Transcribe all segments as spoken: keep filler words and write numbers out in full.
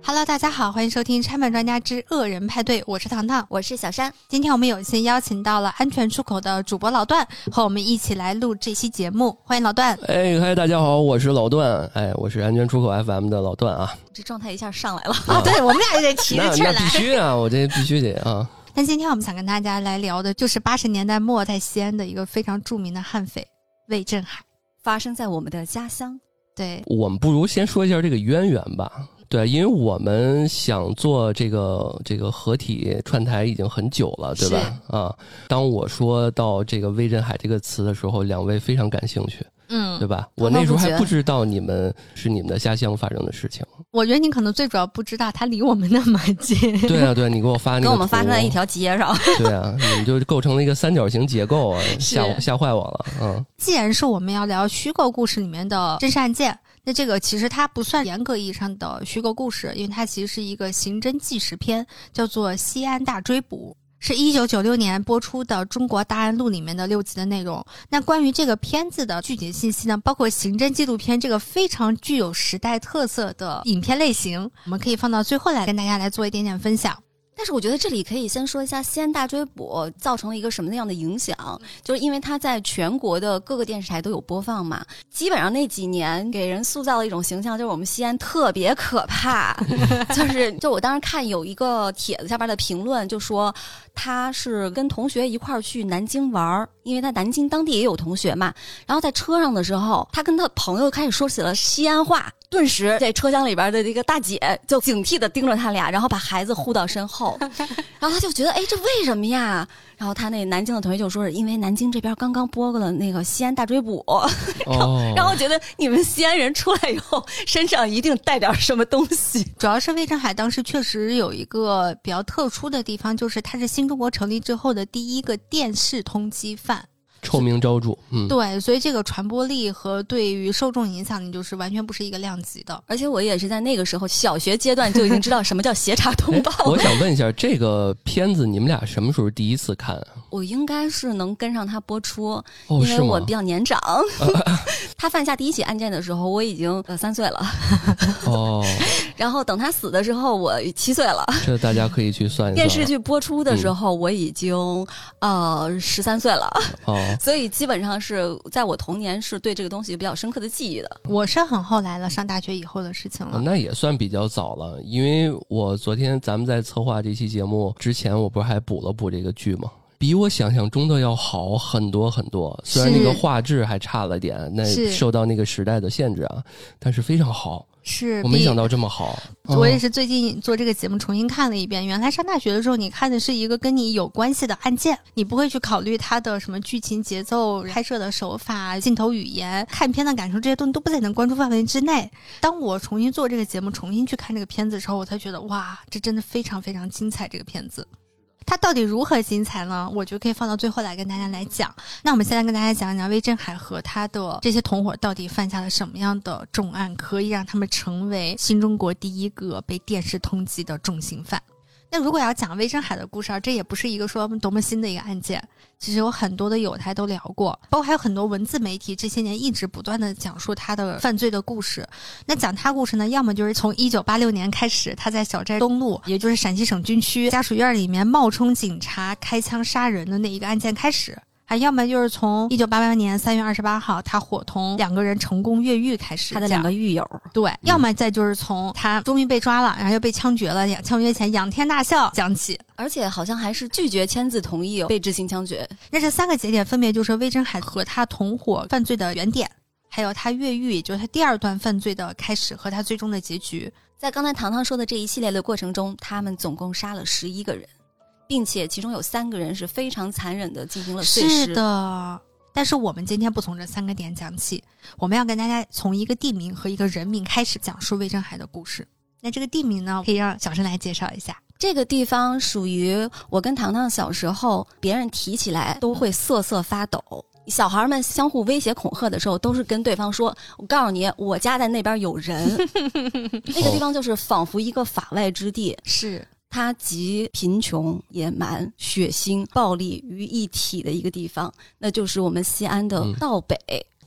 Hello， 大家好，欢迎收听拆漫专家之恶人派对，我是糖糖， 我是小山。 今天我们有幸邀请到了安全出口的主播老段，和我们一起来录这期节目，欢迎老段。 哎，嗨，大家好，我是老段，哎，我是安全出口 F M 的老段啊。 这状态一下上来了啊！对，我们俩也得提着气来。 那必须啊，我这必须得啊。 但今天我们想跟大家来聊的就是八十年代末在西安的一个非常著名的悍匪魏振海， 发生在我们的家乡。 对， 我们不如先说一下这个渊源吧。对，因为我们想做这个这个合体串台已经很久了，对吧？啊，当我说到这个魏振海这个词的时候，两位非常感兴趣，嗯，对吧？我那时候还不知道你们是你们的家乡发生的事情。 我觉得你可能最主要不知道他离我们那么近。 对啊，对啊，你给我发那个跟我们发生在一条街上。 对啊，你们就构成了一个三角形结构啊，吓吓坏我了。嗯， 既然是我们要聊虚构故事里面的真实案件。那这个其实它不算严格意义上的虚构故事，因为它其实是一个刑侦纪实片，叫做《西安大追捕》，是一九九六年播出的《中国大案录》里面的六集的内容。那关于这个片子的具体信息呢，包括刑侦纪录片这个非常具有时代特色的影片类型，我们可以放到最后来跟大家来做一点点分享。 但是我觉得这里可以先说一下西安大追捕造成了一个什么样的影响，就是因为它在全国的各个电视台都有播放嘛，基本上那几年给人塑造了一种形象，就是我们西安特别可怕。就是就我当时看有一个帖子下边的评论就说他是跟同学一块儿去南京玩，因为他南京当地也有同学嘛，然后在车上的时候他跟他朋友开始说起了西安话，顿时在车厢里边的这个大姐就警惕地盯着他俩，然后把孩子护到身后。然后他就觉得哎，这为什么呀？然后他那南京的同学就说是因为南京这边刚刚播过了那个西安大追捕。然后然后我觉得你们西安人出来以后身上一定带点什么东西。 主要是魏振海当时确实有一个比较特殊的地方，就是他是新中国成立之后的第一个电视通缉犯， 臭名昭著。嗯， 对，所以这个传播力和对于受众影响力就是完全不是一个量级的。 而且我也是在那个时候小学阶段就已经知道什么叫协查通报。 我想问一下，这个片子你们俩什么时候第一次看啊？ 我应该是能跟上他播出， 哦， 因为我比较年长。他犯下第一起案件的时候我已经呃三岁了。 哦， 然后等他死的时候我七岁了。 这大家可以去算一算。 电视剧播出的时候我已经、嗯、呃十三岁了。哦，所以基本上是在我童年是对这个东西比较深刻的记忆的。 我是很后来了，上大学以后的事情了。 哦，那也算比较早了，因为我昨天咱们在策划这期节目之前，我不是还补了补这个剧吗？比我想象中的要好很多很多，虽然那个画质还差了点，那受到那个时代的限制啊，但是非常好。 是， 我没想到这么好。 我也是最近做这个节目重新看了一遍，原来上大学的时候你看的是一个跟你有关系的案件，你不会去考虑它的什么剧情节奏、拍摄的手法、镜头语言、看片的感受，这些东西都不在你的关注范围之内。当我重新做这个节目，重新去看这个片子的时候，我才觉得哇，这真的非常非常精彩，这个片子它到底如何精彩呢？我觉得可以放到最后来跟大家来讲。那我们现在跟大家讲讲魏振海和他的这些同伙到底犯下了什么样的重案，可以让他们成为新中国第一个被电视通缉的重刑犯。那如果要讲魏振海的故事，这也不是一个说多么新的一个案件，其实有很多的友台都聊过，包括还有很多文字媒体这些年一直不断的讲述他的犯罪的故事。那讲他故事呢，要么就是从一九八六年开始，他在小寨东路，也就是陕西省军区家属院里面冒充警察开枪杀人的那一个案件开始，还要么就是从一九八八年三月二十八号他伙同两个人成功越狱开始， 他的两个狱友， 对、嗯、要么再就是从他终于被抓了然后又被枪决了，枪决前仰天大笑讲起， 而且好像还是拒绝签字同意被执行枪决。 那这三个节点分别就是魏振海和他同伙犯罪的原点，还有他越狱，也就是他第二段犯罪的开始和他最终的结局。 在刚才糖糖说的这一系列的过程中，他们总共杀了十一个人，并且其中有三个人是非常残忍的进行了碎尸。 是的，但是我们今天不从这三个点讲起，我们要跟大家从一个地名和一个人名开始讲述魏振海的故事。那这个地名呢，可以让小申来介绍一下。 这个地方属于我跟糖糖小时候别人提起来都会瑟瑟发抖，小孩们相互威胁恐吓的时候都是跟对方说，我告诉你我家在那边有人。那个地方就是仿佛一个法外之地， 是它集贫穷、野蛮、血腥、暴力于一体的一个地方，那就是我们西安的道北。嗯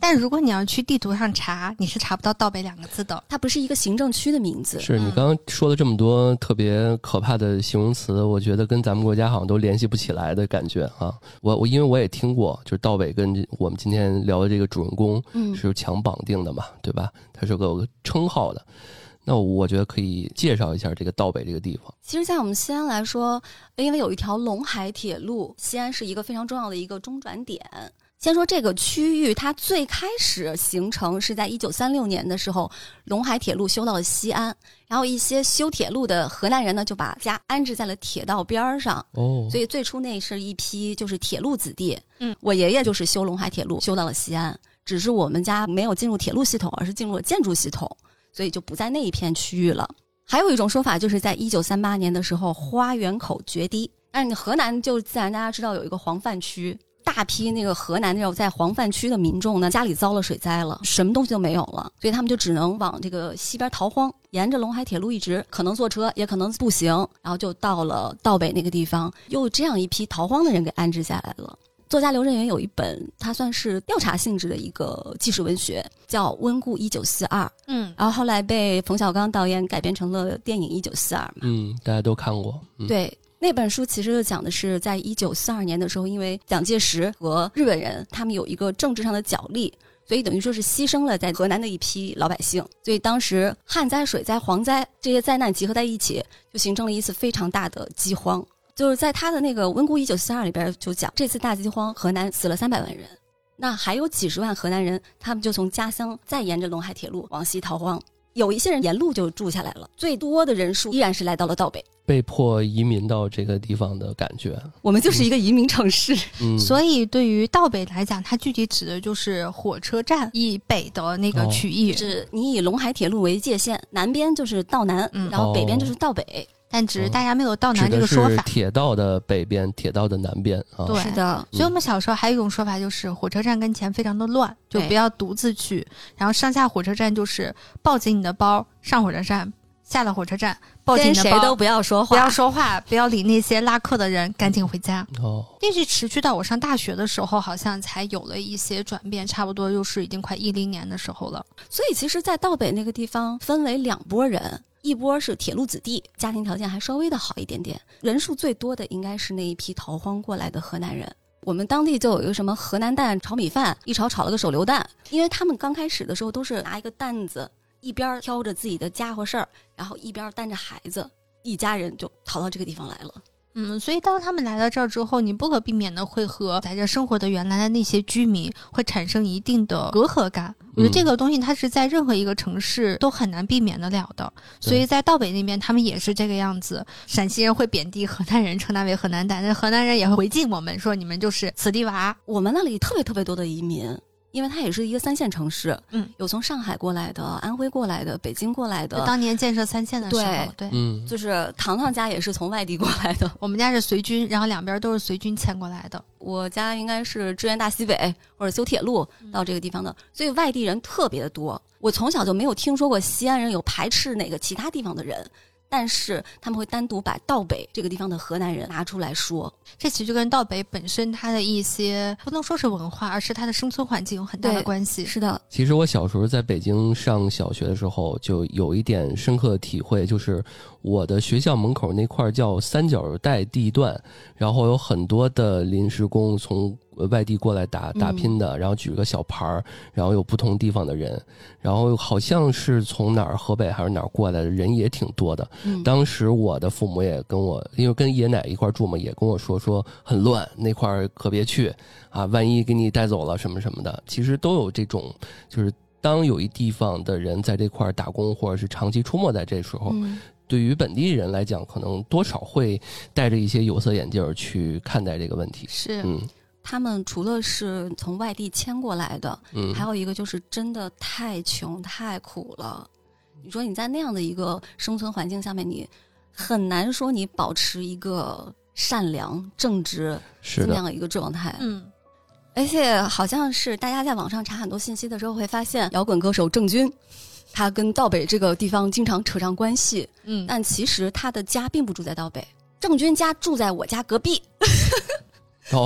但如果你要去地图上查，你是查不到道北两个字的， 它不是一个行政区的名字。 是你刚刚说了这么多特别可怕的形容词，我觉得跟咱们国家好像都联系不起来的感觉啊。我我因为我也听过，就是道北跟我们今天聊的这个主人公是强绑定的嘛，嗯、对吧？它是有个称号的。那我觉得可以介绍一下这个道北这个地方。 其实在我们西安来说，因为有一条陇海铁路，西安是一个非常重要的一个中转点。先说这个区域，它最开始形成是在一九三六年的时候，陇海铁路修到了西安，然后一些修铁路的河南人呢，就把家安置在了铁道边上。哦，所以最初那是一批就是铁路子弟。嗯，我爷爷就是修陇海铁路修到了西安，只是我们家没有进入铁路系统，而是进入了建筑系统，所以就不在那一片区域了。还有一种说法，就是在一九三八年的时候，花园口决堤。但是河南就自然大家知道有一个黄泛区。大批那个河南那种在黄泛区的民众呢，家里遭了水灾了，什么东西都没有了，所以他们就只能往这个西边逃荒，沿着陇海铁路一直，可能坐车，也可能步行，然后就到了道北那个地方，又这样一批逃荒的人给安置下来了。作家刘震云有一本，他算是调查性质的一个纪实文学，叫《温故一九四二》，嗯，然后后来被冯小刚导演改编成了电影《一九四二》嘛， 嗯，大家都看过，嗯、 对。那本书其实就讲的是在一九四二年的时候，因为蒋介石和日本人他们有一个政治上的角力，所以等于说是牺牲了在河南的一批老百姓，所以当时旱灾、水灾、蝗灾这些灾难集合在一起，就形成了一次非常大的饥荒。就是在他的那个《温故一九四二》里边就讲，这次大饥荒河南死了三百万人，那还有几十万河南人，他们就从家乡再沿着陇海铁路往西逃荒。有一些人沿路就住下来了，最多的人数依然是来到了道北， 被迫移民到这个地方的感觉。 我们就是一个移民城市、 嗯、所以对于道北来讲，它具体指的就是火车站以北的那个区域、 哦、是你以陇海铁路为界限，南边就是道南、嗯、然后北边就是道北、哦， 但只是大家没有道南这个说法， 指的是铁道的北边，铁道的南边啊。 对， 是的。 所以我们小时候还有一种说法，就是火车站跟前非常的乱，就不要独自去。然后上下火车站就是抱紧你的包上火车站，下了火车站抱紧你的包， 跟谁都不要说话， 不要说话，不要理那些拉客的人，赶紧回家。哦，一直持续到我上大学的时候，好像才有了一些转变，差不多又是已经快一零年的时候了。 所以其实，在道北那个地方分为两拨人。一波是铁路子弟，家庭条件还稍微的好一点点，人数最多的应该是那一批逃荒过来的河南人。我们当地就有一个什么河南蛋炒米饭，一炒炒了个手榴弹，因为他们刚开始的时候都是拿一个担子，一边挑着自己的家伙事儿，然后一边担着孩子，一家人就逃到这个地方来了。 嗯，所以当他们来到这儿之后，你不可避免的会和在这生活的原来的那些居民会产生一定的隔阂感。我觉得这个东西它是在任何一个城市都很难避免得了的，所以在道北那边他们也是这个样子。陕西人会贬低河南人，称他为河南蛋，但河南人也会回敬我们，说你们就是此地娃。 我们那里特别特别多的移民，因为它也是一个三线城市，嗯，有从上海过来的、安徽过来的、北京过来的。 当年建设三线的时候， 对对， 嗯， 就是糖糖家也是从外地过来的， 我们家是随军，然后两边都是随军迁过来的。 我家应该是支援大西北或者修铁路到这个地方的，所以外地人特别的多。我从小就没有听说过西安人有排斥哪个其他地方的人。但是他们会单独把道北这个地方的河南人拿出来说， 这其实就跟道北本身它的一些不能说是文化，而是它的生存环境有很大的关系。 是的， 其实我小时候在北京上小学的时候就有一点深刻的体会，就是我的学校门口那块叫三角带地段，然后有很多的临时工从外地过来打打拼的，然后举个小牌儿，然后有不同地方的人，然后好像是从哪儿河北还是哪儿过来的人也挺多的。嗯、当时我的父母也跟我，因为跟爷奶一块住嘛，也跟我说说很乱，那块儿可别去啊，万一给你带走了什么什么的。其实都有这种，就是当有一地方的人在这块打工或者是长期出没在这时候。嗯，对于本地人来讲，可能多少会带着一些有色眼镜去看待这个问题。 是，嗯。他们除了是从外地迁过来的，嗯，还有一个就是真的太穷太苦了。你说你在那样的一个生存环境下面，你很难说你保持一个善良正直这么样的一个状态。嗯，而且好像是大家在网上查很多信息的时候会发现，摇滚歌手郑钧他跟道北这个地方经常扯上关系。嗯，但其实他的家并不住在道北，郑钧家住在我家隔壁。 哦，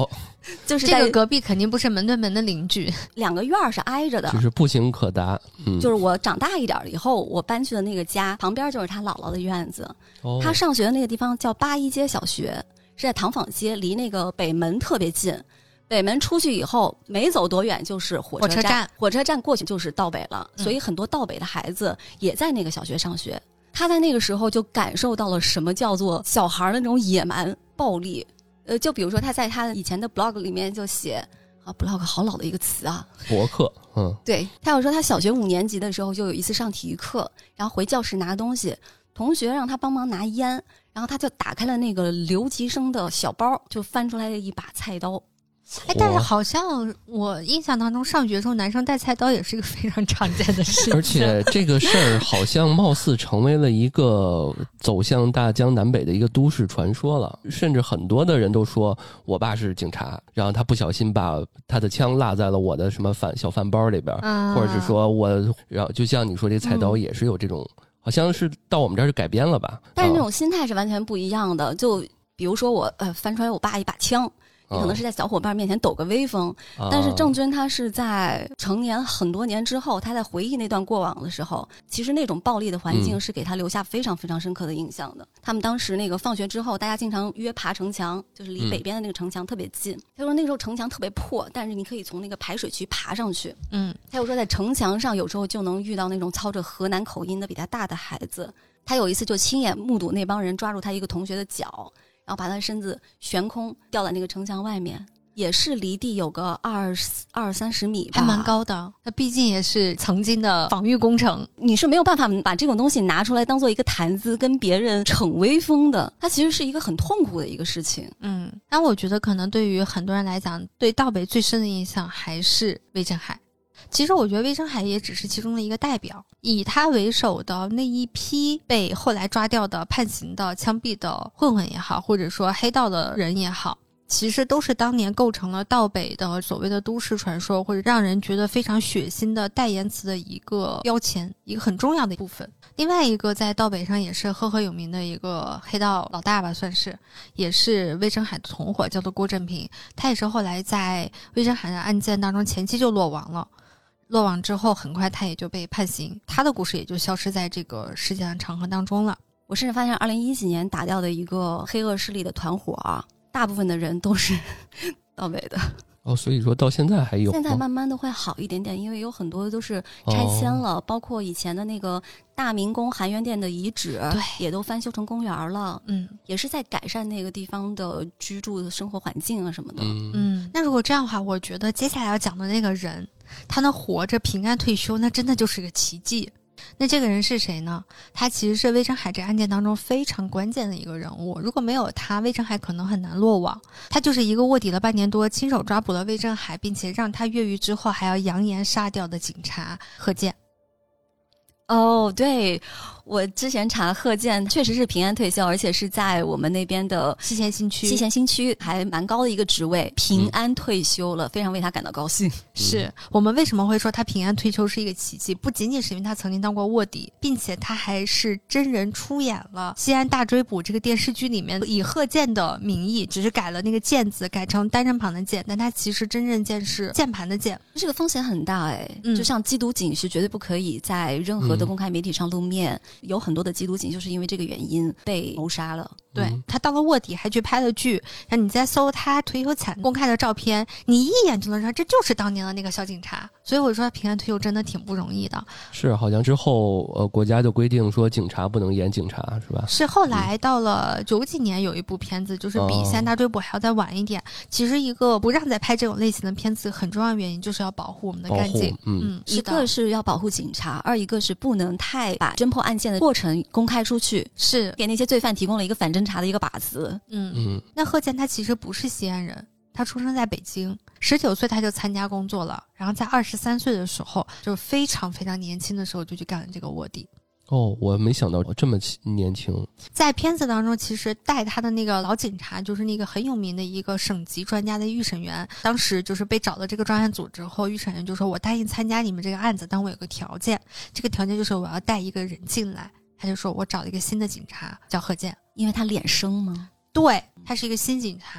就是在这个隔壁肯定不是门对门的邻居， 两个院儿是挨着的， 就是步行可达。嗯， 就是我长大一点以后，我搬去的那个家旁边就是他姥姥的院子。 哦、 他上学的那个地方叫八一街小学，是在塘坊街，离那个北门特别近。北门出去以后，没走多远就是火车站， 火车站火车站过去就是道北了。 嗯、 所以很多道北的孩子也在那个小学上学。他在那个时候就感受到了什么叫做小孩的那种野蛮暴力。呃，就比如说他在他以前的 blog 里面就写啊 ，blog 好老的一个词啊， 博客。嗯， 对，他有说他小学五年级的时候就有一次上体育课，然后回教室拿东西，同学让他帮忙拿烟，然后他就打开了那个留级生的小包，就翻出来了一把菜刀。 哎，但是好像我印象当中，上学时候男生带菜刀也是一个非常常见的事情， 而且这个事儿好像貌似成为了一个走向大江南北的一个都市传说了，甚至很多的人都说我爸是警察，然后他不小心把他的枪落在了我的什么饭小饭包里边， 啊、 或者是说我，然后就像你说这菜刀也是有这种，嗯、好像是到我们这儿是改编了吧？ 但是那种心态是完全不一样的。就比如说我呃翻出来我爸一把枪。你可能是在小伙伴面前抖个威风， 哦、 但是郑钧他是在成年很多年之后，他在回忆那段过往的时候，其实那种暴力的环境是给他留下非常非常深刻的印象的。嗯、他们当时那个放学之后，大家经常约爬城墙，就是离北边的那个城墙特别近。嗯、他说那个时候城墙特别破，但是你可以从那个排水渠爬上去。 嗯， 他又说在城墙上有时候就能遇到那种操着河南口音的比他大的孩子。他有一次就亲眼目睹那帮人抓住他一个同学的脚，然后把他的身子悬空吊在那个城墙外面。也是离地有个二二三十米吧， 还蛮高的。那毕竟也是曾经的防御工程， 你是没有办法把这种东西拿出来当做一个谈资跟别人逞威风的。它其实是一个很痛苦的一个事情。 嗯，但我觉得可能对于很多人来讲，对道北最深的印象还是魏振海。其实我觉得魏振海也只是其中的一个代表，以他为首的那一批被后来抓掉的、判刑的、枪毙的混混也好，或者说黑道的人也好，其实都是当年构成了道北的所谓的都市传说，或者让人觉得非常血腥的代言词的一个标签，一个很重要的部分。另外一个在道北上也是赫赫有名的一个黑道老大吧，算是，也是魏振海的同伙，叫做郭振平。他也是后来在魏振海的案件当中前期就落网了，落网之后很快他也就被判刑，他的故事也就消失在这个事件的长河当中了。 我甚至发现二零一几年打掉的一个黑恶势力的团伙啊，大部分的人都是道北的。 哦，所以说到现在还有， 现在慢慢的会好一点点，因为有很多都是拆迁了，哦、包括以前的那个大明宫含元殿的遗址， 对， 也都翻修成公园了。 嗯， 也是在改善那个地方的居住的生活环境啊什么的。 嗯嗯，那如果这样的话，我觉得接下来要讲的那个人，他能活着平安退休，那真的就是个奇迹。那这个人是谁呢？他其实是魏振海这案件当中非常关键的一个人物，如果没有他，魏振海可能很难落网。他就是一个卧底了半年多，亲手抓捕了魏振海，并且让他越狱之后还要扬言杀掉的警察贺建。 哦，对，我之前查贺建确实是平安退休，而且是在我们那边的西咸新区， 西咸新区还蛮高的一个职位，平安退休了，嗯、非常为他感到高兴。 是我们为什么会说他平安退休是一个奇迹？不仅仅是因为他曾经当过卧底，并且他还是真人出演了《西安大追捕》这个电视剧里面以贺建的名义，只是改了那个建字，改成单人旁的建，但他其实真正建是键盘的键。 这个风险很大哎， 嗯、 就像缉毒警是绝对不可以在任何的公开媒体上露面，嗯、有很多的缉毒警就是因为这个原因被谋杀了。 对、 嗯、 他当了卧底还去拍了剧，然后你再搜他退休前公开的照片，你一眼就能知道这就是当年的那个小警察。所以我说他平安退休真的挺不容易的。 是，好像之后呃国家就规定说警察不能演警察，是吧？ 是后来到了九几年有一部片子，就是比《西安大追捕》还要再晚一点。哦、其实一个不让再拍这种类型的片子很重要的原因就是要保护我们的干警。 嗯嗯， 一个是要保护警察，二一个是不能太把侦破案件的过程公开出去， 是给那些罪犯提供了一个反侦查的一个靶子。 嗯嗯， 那贺建他其实不是西安人，他出生在北京，十九岁他就参加工作了，然后在二十三岁的时候，就非常非常年轻的时候就去干了这个卧底。 哦，我没想到这么年轻。 在片子当中，其实带他的那个老警察就是那个很有名的一个省级专家的预审员，当时就是被找到这个专案组之后，预审员就说我答应参加你们这个案子，但我有个条件，这个条件就是我要带一个人进来。他就说我找了一个新的警察叫贺建。 因为他脸生吗？ 对，他是一个新警察，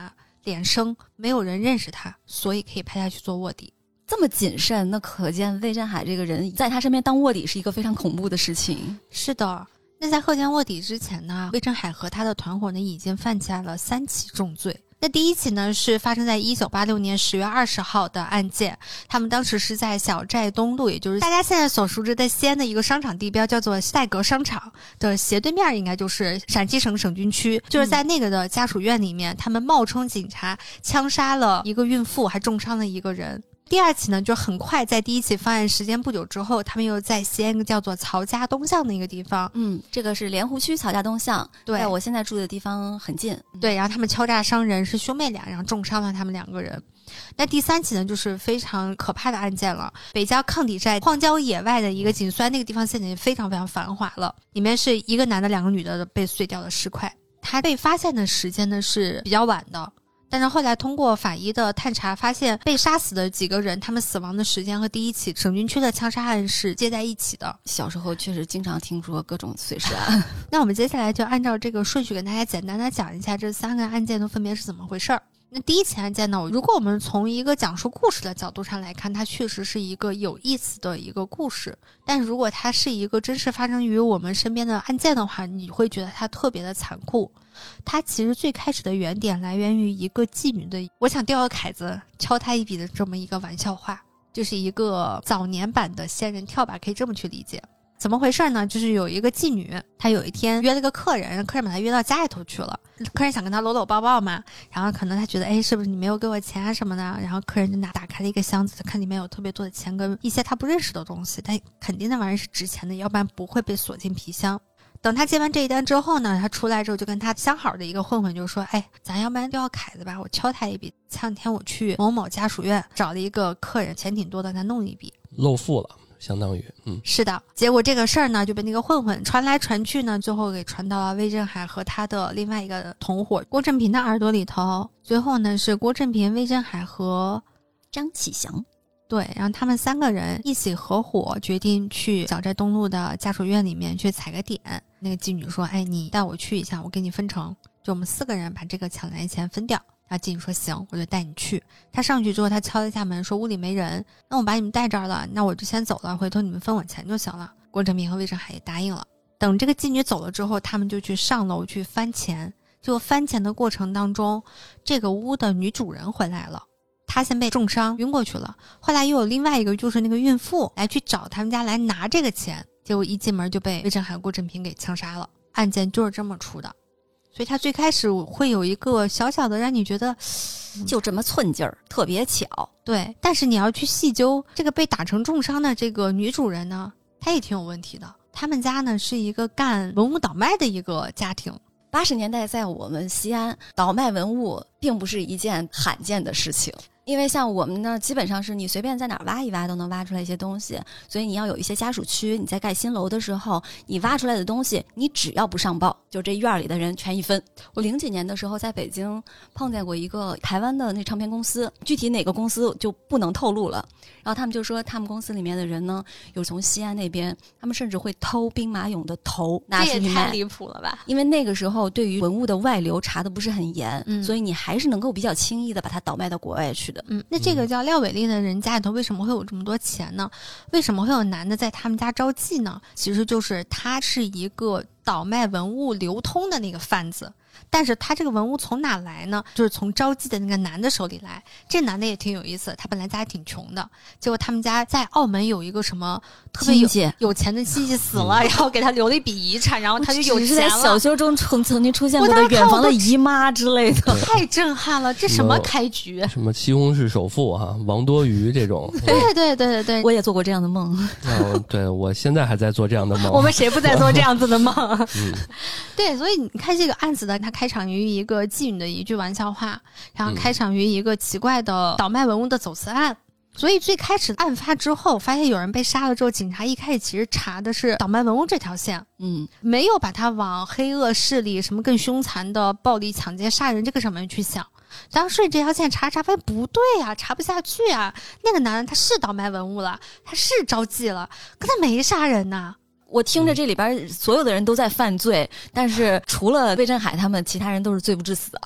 脸生，没有人认识他，所以可以派他去做卧底。 这么谨慎，那可见魏振海这个人在他身边当卧底是一个非常恐怖的事情。 是的，那在贺建卧底之前呢，魏振海和他的团伙呢已经犯下了三起重罪。那第一起呢是发生在一九八六年十月二十号的案件，他们当时是在小寨东路，也就是大家现在所熟知的西安的一个商场地标，叫做赛格商场的斜对面，应该就是陕西省省军区，就是在那个的家属院里面，他们冒充警察枪杀了一个孕妇，还重伤了一个人。第二起呢，就很快在第一起犯案时间不久之后，他们又在西安一个叫做曹家东巷的一个地方， 嗯，这个是莲湖区曹家东巷， 对， 在我现在住的地方很近。 对，然后他们敲诈伤人，是兄妹俩，然后重伤了他们两个人。那第三起呢，就是非常可怕的案件了。北郊抗底寨荒郊野外的一个井虽那个地方现在也非常非常繁华了，里面是一个男的两个女的被碎掉的尸块。他被发现的时间呢是比较晚的，但是后来通过法医的探查发现，被杀死的几个人他们死亡的时间和第一起省军区的枪杀案是接在一起的。 小时候确实经常听说各种碎尸案那我们接下来就按照这个顺序跟大家简单的讲一下这三个案件都分别是怎么回事儿。那第一起案件呢，如果我们从一个讲述故事的角度上来看，它确实是一个有意思的一个故事，但如果它是一个真实发生于我们身边的案件的话，你会觉得它特别的残酷。它其实最开始的原点来源于一个妓女的我想钓个凯子敲他一笔的这么一个玩笑话，就是一个早年版的仙人跳吧，可以这么去理解。怎么回事呢？就是有一个妓女，她有一天约了个客人，客人把她约到家里头去了，客人想跟她搂搂抱抱嘛，然后可能她觉得哎，是不是你没有给我钱啊什么的，然后客人就拿打开了一个箱子，看里面有特别多的钱跟一些她不认识的东西，但肯定那玩意儿是值钱的，要不然不会被锁进皮箱。等他接完这一单之后呢，他出来之后就跟他相好的一个混混就说，哎，咱要不然钓个凯子吧，我敲他一笔。前两天我去某某家属院找了一个客人，钱挺多的，他弄一笔露富了，相当于嗯， 是的。结果这个事儿呢就被那个混混传来传去呢，最后给传到了魏振海和他的另外一个同伙郭振平的耳朵里头。最后呢是郭振平、魏振海和张启祥， 对，然后他们三个人一起合伙决定去小寨东路的家属院里面去踩个点。那个妓女说，哎，你带我去一下，我给你分成，就我们四个人把这个抢来的钱分掉。然后妓女说行，我就带你去。他上去之后，他敲了一下门说屋里没人，那我把你们带这儿了，那我就先走了，回头你们分我钱就行了。郭振平和魏振海也答应了。等这个妓女走了之后，他们就去上楼去翻钱。结果翻钱的过程当中，这个屋的女主人回来了，她先被重伤晕过去了，后来又有另外一个就是那个孕妇来去找他们家来拿这个钱，结果一进门就被魏振海、郭振平给枪杀了。案件就是这么出的，所以他最开始会有一个小小的让你觉得就这么寸劲儿，特别巧。 对，但是你要去细究这个被打成重伤的这个女主人呢，她也挺有问题的。他们家呢是一个干文物倒卖的一个家庭。 八十年代在我们西安倒卖文物并不是一件罕见的事情，因为像我们那儿基本上是你随便在哪儿挖一挖都能挖出来一些东西，所以你要有一些家属区，你在盖新楼的时候，你挖出来的东西你只要不上报，就这院里的人全一分。我零几年的时候在北京碰见过一个台湾的那唱片公司，具体哪个公司就不能透露了，然后他们就说他们公司里面的人呢有从西安那边，他们甚至会偷兵马俑的头拿出去卖。 这也太离谱了吧。 因为那个时候对于文物的外流查的不是很严、 嗯、 所以你还是能够比较轻易的把它倒卖到国外去的。 嗯，那这个叫廖伟丽的人家里头为什么会有这么多钱呢？为什么会有男的在他们家招妓呢？其实就是他是一个倒卖文物流通的那个贩子，但是他这个文物从哪来呢？就是从招妓的那个男的手里来。这男的也挺有意思，他本来家挺穷的，结果他们家在澳门有一个什么特别有有钱的亲戚死了，然后给他留了一笔遗产，然后他就有钱了。 只是在小说中曾曾经出现过的远房的姨妈之类的， 太震撼了！这什么开局？ 什么西红柿首富哈、啊，王多鱼这种。 对对对对对， 我也做过这样的梦。 哦，对，我现在还在做这样的梦。 我们谁不在做这样子的梦？ 嗯， 对，所以你看这个案子呢，它开场于一个妓女的一句玩笑话，然后开场于一个奇怪的倒卖文物的走私案。所以最开始案发之后，发现有人被杀了之后，警察一开始其实查的是倒卖文物这条线， 嗯， 没有把它往黑恶势力什么更凶残的暴力抢劫杀人这个上面去想。当时这条线查查发现不对啊，查不下去啊。那个男人他是倒卖文物了，他是招妓了，可他没杀人呐、啊。 我听着这里边所有的人都在犯罪，但是除了魏振海他们，其他人都是罪不至死啊。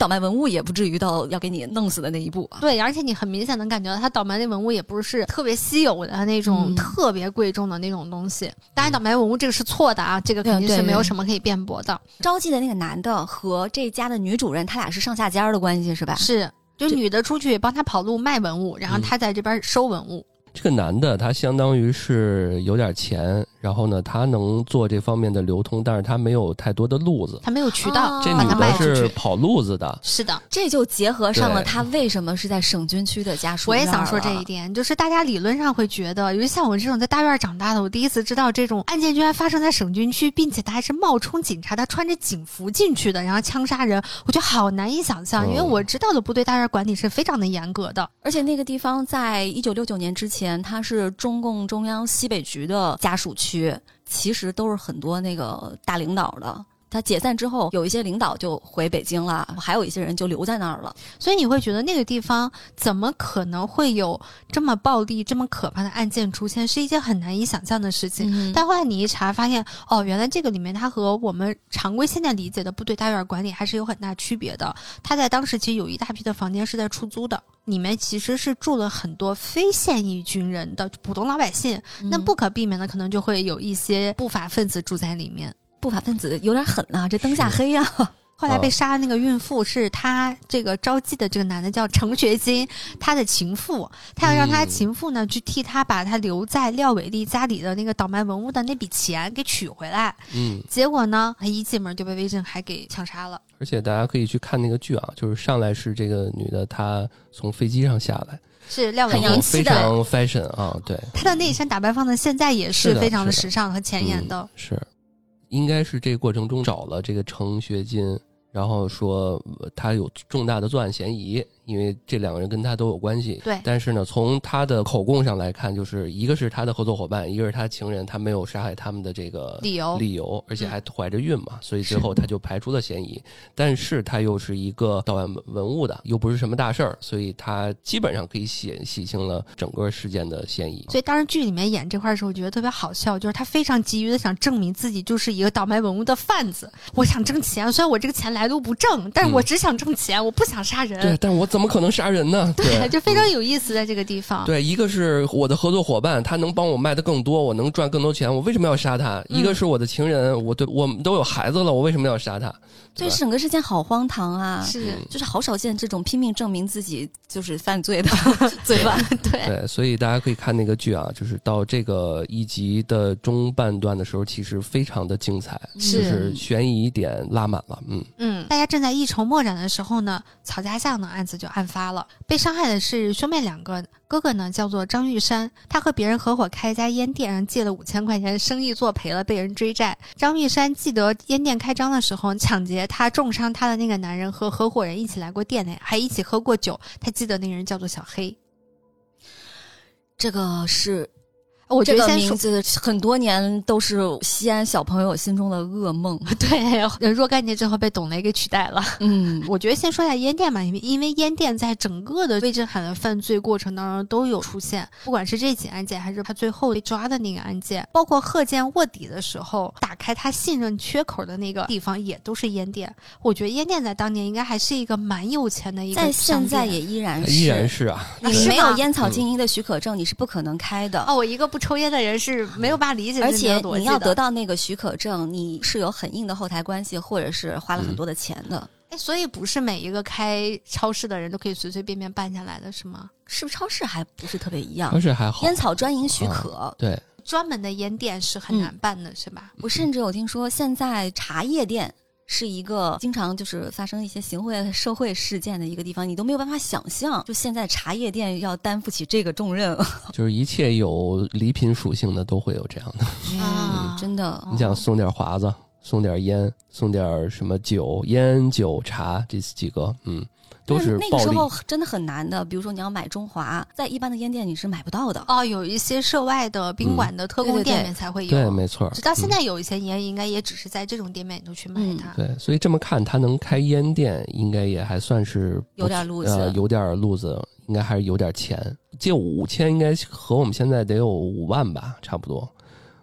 倒卖文物也不至于到要给你弄死的那一步啊。 对，而且你很明显能感觉到他倒卖的文物也不是特别稀有的那种、嗯、特别贵重的那种东西。当然倒卖文物这个是错的啊，这个肯定是没有什么可以辩驳的。 招妓的那个男的和这家的女主人他俩是上下家的关系是吧？ 是，就女的出去帮他跑路卖文物，然后他在这边收文物、 嗯、这个男的他相当于是有点钱，然后呢他能做这方面的流通，但是他没有太多的路子， 他没有渠道、 哦、 这女的是跑路子的。 是的， 这就结合上了他为什么是在省军区的家属院。 我也想说这一点，就是大家理论上会觉得，尤其像我这种在大院长大的，我第一次知道这种案件居然发生在省军区，并且他还是冒充警察，他穿着警服进去的，然后枪杀人，我觉得好难以想象、嗯、因为我知道的部队大院管理是非常的严格的。 而且那个地方在一九六九年之前它是中共中央西北局的家属区，其实都是很多那个大领导的。他解散之后有一些领导就回北京了，还有一些人就留在那儿了。 所以你会觉得那个地方怎么可能会有这么暴力这么可怕的案件出现，是一件很难以想象的事情、嗯、但后来你一查发现，哦，原来这个里面它和我们常规现在理解的部队大院管理还是有很大区别的。它在当时其实有一大批的房间是在出租的，里面其实是住了很多非现役军人的普通老百姓、嗯、那不可避免的可能就会有一些不法分子住在里面。 不法分子有点狠啊，这灯下黑啊。 后来被杀的那个孕妇是他这个招妓的这个男的叫程学金，他的情妇，他要让他情妇呢、嗯、去替他把他留在廖伟丽家里的那个倒卖文物的那笔钱给取回来。 嗯， 结果呢他一进门就被魏震海给枪杀了。 而且大家可以去看那个剧啊，就是上来是这个女的她从飞机上下来， 是廖伟丽， 很洋气的， 非常 fashion 啊，对， 她的那一身打扮放在现在也是非常的时尚和前沿的。 是, 的是, 的、嗯、是应该是这个过程中找了这个程学金，然后说他有重大的作案嫌疑，因为这两个人跟他都有关系。 对， 但是呢，从他的口供上来看，就是一个是他的合作伙伴，一个是他情人，他没有杀害他们的这个理由， 理由，而且还怀着孕嘛，嗯、所以最后他就排除了嫌疑。但是他又是一个盗案文物的，又不是什么大事儿，所以他基本上可以洗洗清了整个事件的嫌疑。 所以当时剧里面演这块的时候，我觉得特别好笑，就是他非常急于的想证明自己就是一个倒卖文物的贩子。我想挣钱，虽然我这个钱来路不正，但是我只想挣钱，嗯、我不想杀人。 对，但是我怎么可能杀人呢？ 对，对就非常有意思在这个地方。 对，一个是我的合作伙伴，他能帮我卖的更多，我能赚更多钱，我为什么要杀他？嗯、一个是我的情人，我对我们都有孩子了，我为什么要杀他？ 这整个事件好荒唐啊！ 是， 就是好少见这种拼命证明自己就是犯罪的罪犯。 对对，所以大家可以看那个剧啊，就是到这个一集的中半段的时候，其实非常的精彩， 是就是悬疑点拉满了。嗯嗯，大家正在一筹莫展的时候呢，曹家巷的案子就案发了。被伤害的是兄妹两个，哥哥呢叫做张玉山，他和别人合伙开一家烟店，然后借了五千块钱，生意做赔了，被人追债。张玉山记得烟店开张的时候抢劫他重伤他的那个男人和合伙人一起来过店内，还一起喝过酒，他记得那个人叫做小黑。 这个是我觉得这个名字很多年都是西安小朋友心中的噩梦。 对，若干年之后被董雷给取代了。 嗯， 我觉得先说一下烟店吧，因为因为烟店在整个的魏震海的犯罪过程当中都有出现，不管是这起案件还是他最后被抓的那个案件，包括贺建卧底的时候打开他信任缺口的那个地方也都是烟店。我觉得烟店在当年应该还是一个蛮有钱的一个商店， 在现在也依然是依然是啊， 你没有烟草经营的许可证、嗯、你是不可能开的。 哦，我一个不抽烟的人是没有办法理解， 而且你要得到那个许可证，你是有很硬的后台关系，或者是花了很多的钱的。 哎、嗯，所以不是每一个开超市的人都可以随随便便办下来的，是吗？ 是不是超市还不是特别一样？ 超市还好， 烟草专营许可， 啊、对， 专门的烟店是很难办的，嗯、是吧？ 我甚至有听说，现在茶叶店是一个经常就是发生一些行贿社会事件的一个地方，你都没有办法想象，就现在茶叶店要担负起这个重任。 就是一切有礼品属性的都会有这样的啊、嗯，真的。 你想送点华子，送点烟，送点什么酒，烟酒茶这几个，嗯。都是那个时候真的很难的，比如说你要买中华，在一般的烟店你是买不到的哦，有一些涉外的宾馆的特供店面才会有， 嗯、对, 对, 对，没错。 直到现在有一些烟应该也只是在这种店面里头去卖它、 嗯。对，所以这么看，他能开烟店，应该也还算是有点路子， 呃，有点路子，应该还是有点钱。借五千，应该和我们现在得有五万吧，差不多。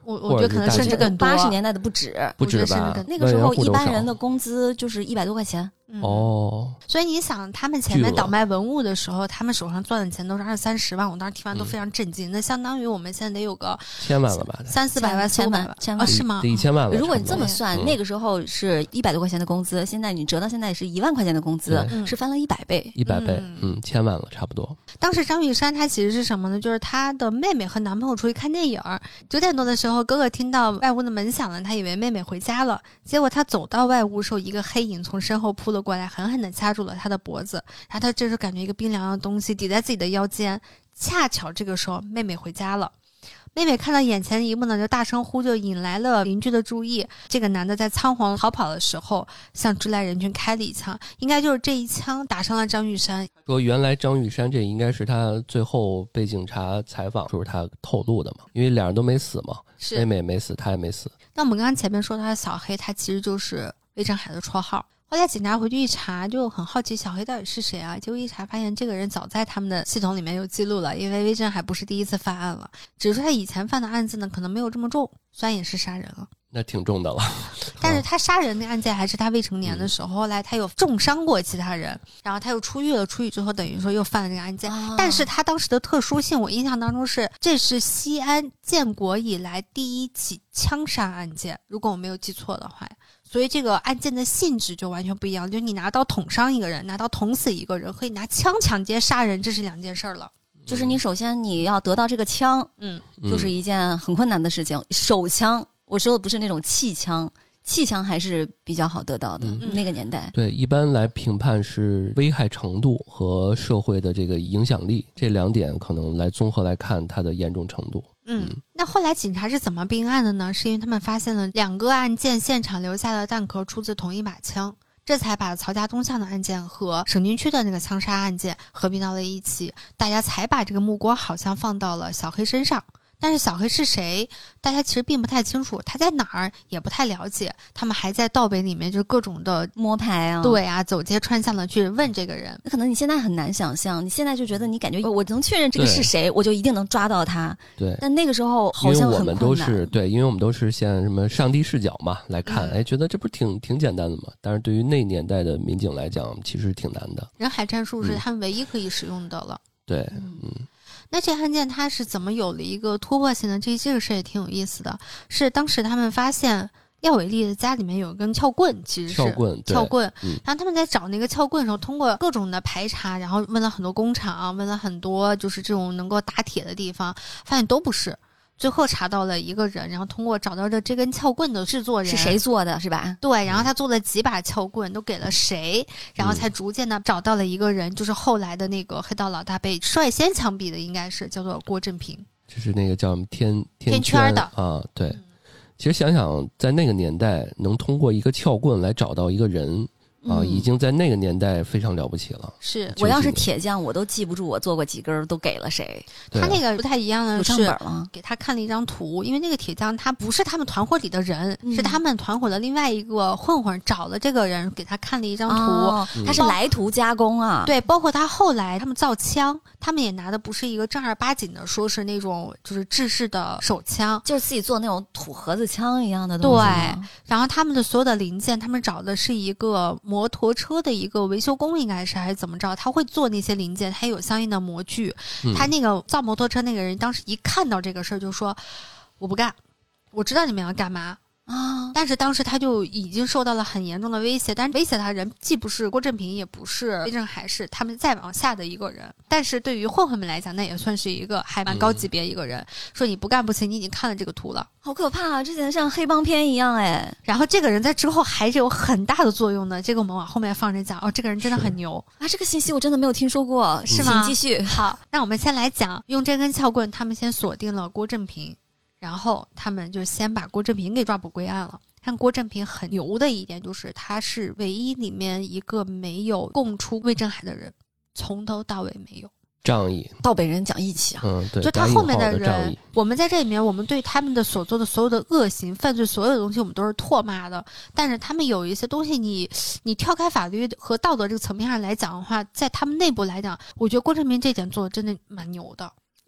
我我觉得可能甚至更多， 八十年代的不止， 不止吧？ 那个时候一般人的工资就是一百多块钱。 嗯、 哦， 所以你想，他们前面倒卖文物的时候，他们手上赚的钱都是二三十万，我当时听完都非常震惊。嗯、那相当于我们现在得有个千万了吧？ 三四百万、 千万、千万、 哦、是吗？ 得一千万了。 如果你这么算，嗯、那个时候是一百多块钱的工资，现在你折到现在是一万块钱的工资，嗯、是翻了一百倍， 一百倍，嗯，千万了，差不多。 当时张雨山他其实是什么呢？就是他的妹妹和男朋友出去看电影，九点多的时候，哥哥听到外屋的门响了，他以为妹妹回家了，结果他走到外屋时候，一个黑影从身后扑了过来，狠狠的掐住了他的脖子，然后他这时候感觉一个冰凉的东西抵在自己的腰间，恰巧这个时候妹妹回家了。妹妹看到眼前的一幕呢，就大声呼救，引来了邻居的注意。这个男的在仓皇逃跑的时候向追来人群开了一枪，应该就是这一枪打伤了张玉山。 说原来张玉山这应该是他最后被警察采访就是他透露的嘛，因为两人都没死嘛， 是妹妹也没死，他也没死。 那我们刚刚前面说他的小黑，他其实就是魏振海的绰号。后来警察回去一查，就很好奇小黑到底是谁啊？结果一查发现这个人早在他们的系统里面有记录了，因为魏振海不是第一次犯案了，只是说他以前犯的案子呢可能没有这么重，虽然也是杀人了， 那挺重的了。 但是他杀人的案件还是他未成年的时候，后来他有重伤过其他人，然后他又出狱了，出狱之后等于说又犯了这个案件。 哦、 但是他当时的特殊性，我印象当中是这是西安建国以来第一起枪杀案件，如果我没有记错的话。所以这个案件的性质就完全不一样，就是你拿刀捅伤一个人，拿刀捅死一个人，和你拿枪抢劫杀人，这是两件事儿了。 就是你首先你要得到这个枪，嗯，就是一件很困难的事情。手枪，我说的不是那种气枪，气枪还是比较好得到的。嗯、那个年代， 对，一般来评判是危害程度和社会的这个影响力这两点，可能来综合来看它的严重程度。 嗯，那后来警察是怎么并案的呢？是因为他们发现了两个案件现场留下的弹壳出自同一把枪，这才把曹家东巷的案件和省军区的那个枪杀案件合并到了一起，大家才把这个目光好像放到了小黑身上。但是小黑是谁，大家其实并不太清楚，他在哪儿也不太了解，他们还在盗匪里面就各种的摸排啊， 对啊，走街串巷的去问这个人。 可能你现在很难想象，你现在就觉得你感觉我能确认这个是谁，我就一定能抓到他。 对， 但那个时候好像很困难。因为我们都是对，因为我们都是像什么上帝视角嘛来看，嗯、哎，觉得这不是挺挺简单的嘛？但是对于那年代的民警来讲，其实挺难的。 人海战术是他们唯一可以使用的了。 嗯、对，嗯。 那这案件它是怎么有了一个突破性的？这这个事也挺有意思的，是当时他们发现廖伟丽的家里面有一根撬棍，其实是撬棍， 撬棍。 嗯、 然后他们在找那个撬棍的时候，通过各种的排查，然后问了很多工厂，问了很多就是这种能够打铁的地方，发现都不是。最后查到了一个人，然后通过找到的这根撬棍的制作人是谁做的，是吧？ 对，然后他做了几把撬棍，都给了谁，然后才逐渐的找到了一个人，就是后来的那个黑道老大被率先枪毙的，应该是叫做郭振平， 就是那个叫天天圈的啊。对，嗯、其实想想，在那个年代，能通过一个撬棍来找到一个人。啊，已经在那个年代非常了不起了。 是我要是铁匠，我都记不住我做过几根都给了谁。 他那个不太一样的是， 有账本了， 给他看了一张图，因为那个铁匠他不是他们团伙里的人，嗯、是他们团伙的另外一个混混找了这个人给他看了一张图， 哦、他是来图加工啊。 对，包括他后来他们造枪，他们也拿的不是一个正儿八经的，说是那种就是制式的手枪， 就是自己做那种土盒子枪一样的东西。 对，然后他们的所有的零件，他们找的是一个摩托车的一个维修工，应该是还是怎么着，他会做那些零件，他有相应的模具。嗯、他那个造摩托车那个人当时一看到这个事儿就说我不干，我知道你们要干嘛啊！但是当时他就已经受到了很严重的威胁，但是威胁他人既不是郭振平，也不是魏振海，是他们再往下的一个人。但是对于混混们来讲，那也算是一个还蛮高级别一个人。嗯、说你不干不行，你已经看了这个图了， 好可怕啊！之前像黑帮片一样哎。 然后这个人在之后还是有很大的作用的，这个我们往后面放着讲。哦，这个人真的很牛啊！这个信息我真的没有听说过， 是吗？ 请继续。 好，那我们先来讲，用这根撬棍，他们先锁定了郭振平。然后他们就先把郭振平给抓捕归案了。看郭振平很牛的一点就是，他是唯一里面一个没有供出魏振海的人，从头到尾没有。 仗义， 盗匪人讲义气啊！ 嗯，对， 就他后面的人，我们在这里面，我们对他们的所做的所有的恶行、犯罪，所有的东西，我们都是唾骂的。但是他们有一些东西你，你你跳开法律和道德这个层面上来讲的话，在他们内部来讲，我觉得郭振平这点做的真的蛮牛的。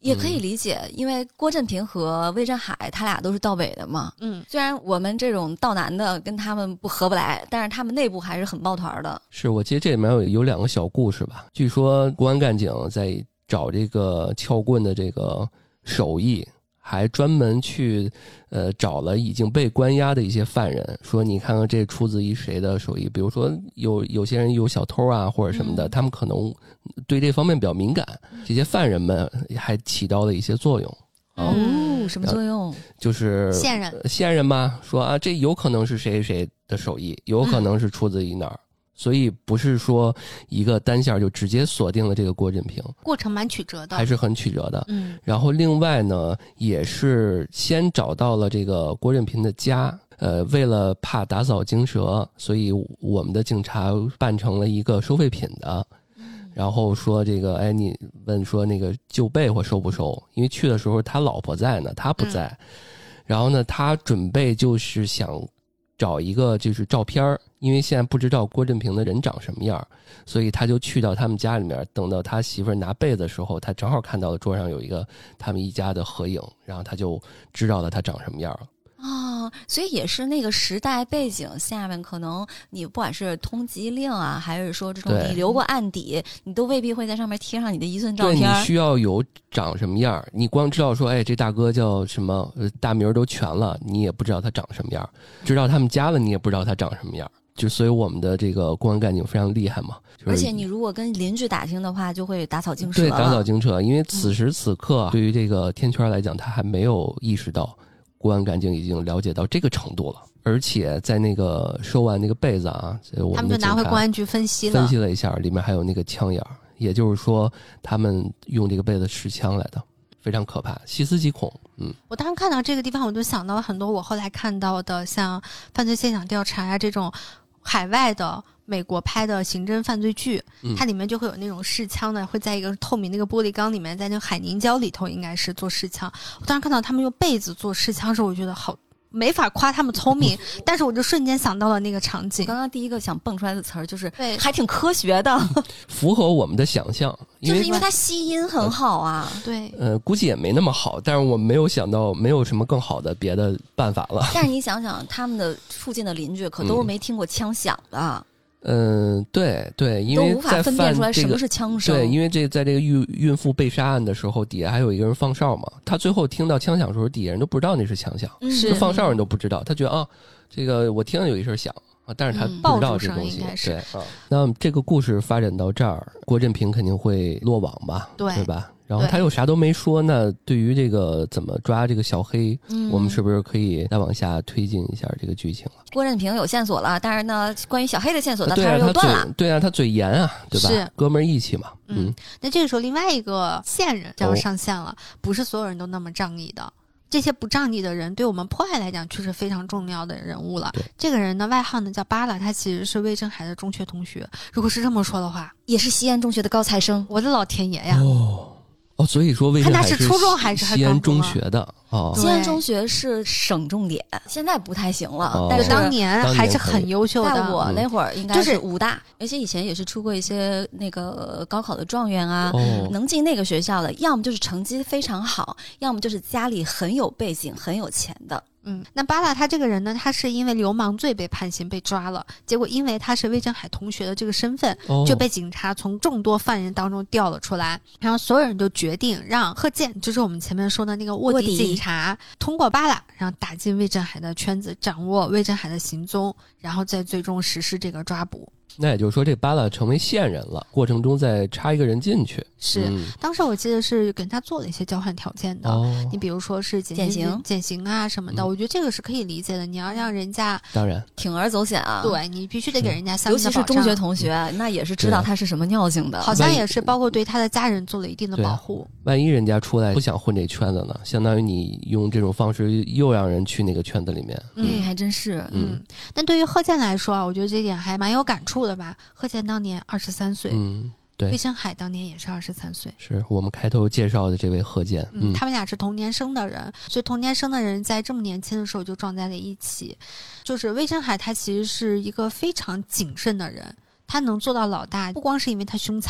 也可以理解，因为郭振平和魏振海他俩都是道北的嘛。 嗯， 虽然我们这种道南的跟他们不合不来，但是他们内部还是很抱团的。 是，我记得这里面有有两个小故事吧。据说公安干警在找这个撬棍的这个手艺，还专门去呃找了已经被关押的一些犯人，说你看看这出自于谁的手艺，比如说有有些人有小偷啊或者什么的、嗯、他们可能对这方面比较敏感，这些犯人们还起到了一些作用。 哦、嗯，什么作用？ 就是线人线人嘛，说啊这有可能是谁谁的手艺，有可能是出自于哪儿、嗯，所以不是说一个单线就直接锁定了这个郭振平， 过程蛮曲折的， 还是很曲折的。 嗯， 然后另外呢，也是先找到了这个郭振平的家，呃，为了怕打草惊蛇，所以我们的警察扮成了一个收废品的。然后说这个，哎，你问说那个旧被窝收不收？因为去的时候他老婆在呢，他不在。嗯、然后呢，他准备就是想找一个就是照片，因为现在不知道郭振平的人长什么样，所以他就去到他们家里面，等到他媳妇儿拿被子的时候，他正好看到了桌上有一个他们一家的合影，然后他就知道了他长什么样了。 哦，所以也是那个时代背景下面，可能你不管是通缉令啊，还是说这种你留过案底，你都未必会在上面贴上你的一寸照片。 对，你需要有长什么样，你光知道说，哎，这大哥叫什么，大名都全了，你也不知道他长什么样，知道他们家了，你也不知道他长什么样。就所以我们的这个公安干警非常厉害嘛，就是、 而且你如果跟邻居打听的话，就会打草惊蛇。 对，打草惊蛇，因为此时此刻、嗯、对于这个天圈来讲，他还没有意识到。公安干警已经了解到这个程度了，而且在那个收完那个被子啊，我们他们就拿回公安局分析了， 分析了一下，里面还有那个枪眼，也就是说他们用这个被子试枪来的，非常可怕，细思极恐。嗯， 我当时看到这个地方，我就想到了很多我后来看到的，像犯罪现场调查啊这种海外的。美国拍的刑侦犯罪剧，它里面就会有那种试枪的，会在一个透明那个玻璃缸里面，在那个海凝胶里头应该是做试枪。我当时看到他们用被子做试枪的时候，我觉得好没法夸他们聪明，但是我就瞬间想到了那个场景。 刚刚第一个想蹦出来的词儿就是对，还挺科学的， 符合我们的想象， 就是因为它吸音很好啊。 呃、 对， 呃，估计也没那么好，但是我没有想到没有什么更好的别的办法了。 但是你想想，他们的附近的邻居可都是没听过枪响的。嗯嗯，对对，因为都无法分辨出来什么是枪声。 对，因为这在这个孕孕妇被杀案的时候，底下还有一个人放哨嘛。他最后听到枪响的时候，底下人都不知道那是枪响， 是放哨人都不知道。他觉得啊，这个我听到有一声响啊，但是他不知道这东西。 嗯、 对啊，那这个故事发展到这儿，郭振平肯定会落网吧？ 对， 对吧？然后他又啥都没说，那对于这个怎么抓这个小黑、嗯，我们是不是可以再往下推进一下这个剧情了？ 郭振平有线索了，但是呢，关于小黑的线索呢， 对啊， 他又断了。 对啊，他嘴严啊，对吧？ 是哥们儿义气嘛。 嗯，嗯那这个时候另外一个线人就要上线了、哦，不是所有人都那么仗义的。这些不仗义的人对我们破案来讲却是非常重要的人物了。这个人呢，外号呢叫巴拉，他其实是魏振海的中学同学。如果是这么说的话， 也是西安中学的高材生。 我的老天爷呀！ 哦。哦，所以说魏振海是初中还是西安中学的哦， 西安中学是省重点，现在不太行了， 哦、 但是当年还是很优秀的。 在我那会儿应该是武大、就是，而且以前也是出过一些那个高考的状元啊， 哦、 能进那个学校的，要么就是成绩非常好，要么就是家里很有背景、很有钱的。 嗯，那巴拉他这个人呢，他是因为流氓罪被判刑被抓了，结果因为他是魏振海同学的这个身份、哦、就被警察从众多犯人当中调了出来，然后所有人就决定让贺建，就是我们前面说的那个卧底警察，通过巴拉然后打进魏振海的圈子，掌握魏振海的行踪，然后再最终实施这个抓捕。 那也就是说这巴拉成为线人了，过程中再插一个人进去。 是、嗯、当时我记得是跟他做了一些交换条件的、哦、你比如说是减刑减刑啊什么的、嗯、我觉得这个是可以理解的，你要让人家当然铤而走险啊， 对，你必须得给人家三分的保障， 尤其是中学同学、嗯、那也是知道他是什么尿性的， 好像也是包括对他的家人做了一定的保护。 万一人家出来不想混这圈子呢，相当于你用这种方式又让人去那个圈子里面。 嗯，还真是。 嗯，但对于贺建来说啊，我觉得这点还蛮有感触的吧。贺建当年二十三岁， 嗯，对， 魏振海当年也是二十三岁， 是我们开头介绍的这位贺建。 嗯，他们俩是同年生的人，所以同年生的人在这么年轻的时候就撞在了一起。就是魏振海他其实是一个非常谨慎的人，他能做到老大，不光是因为他凶残，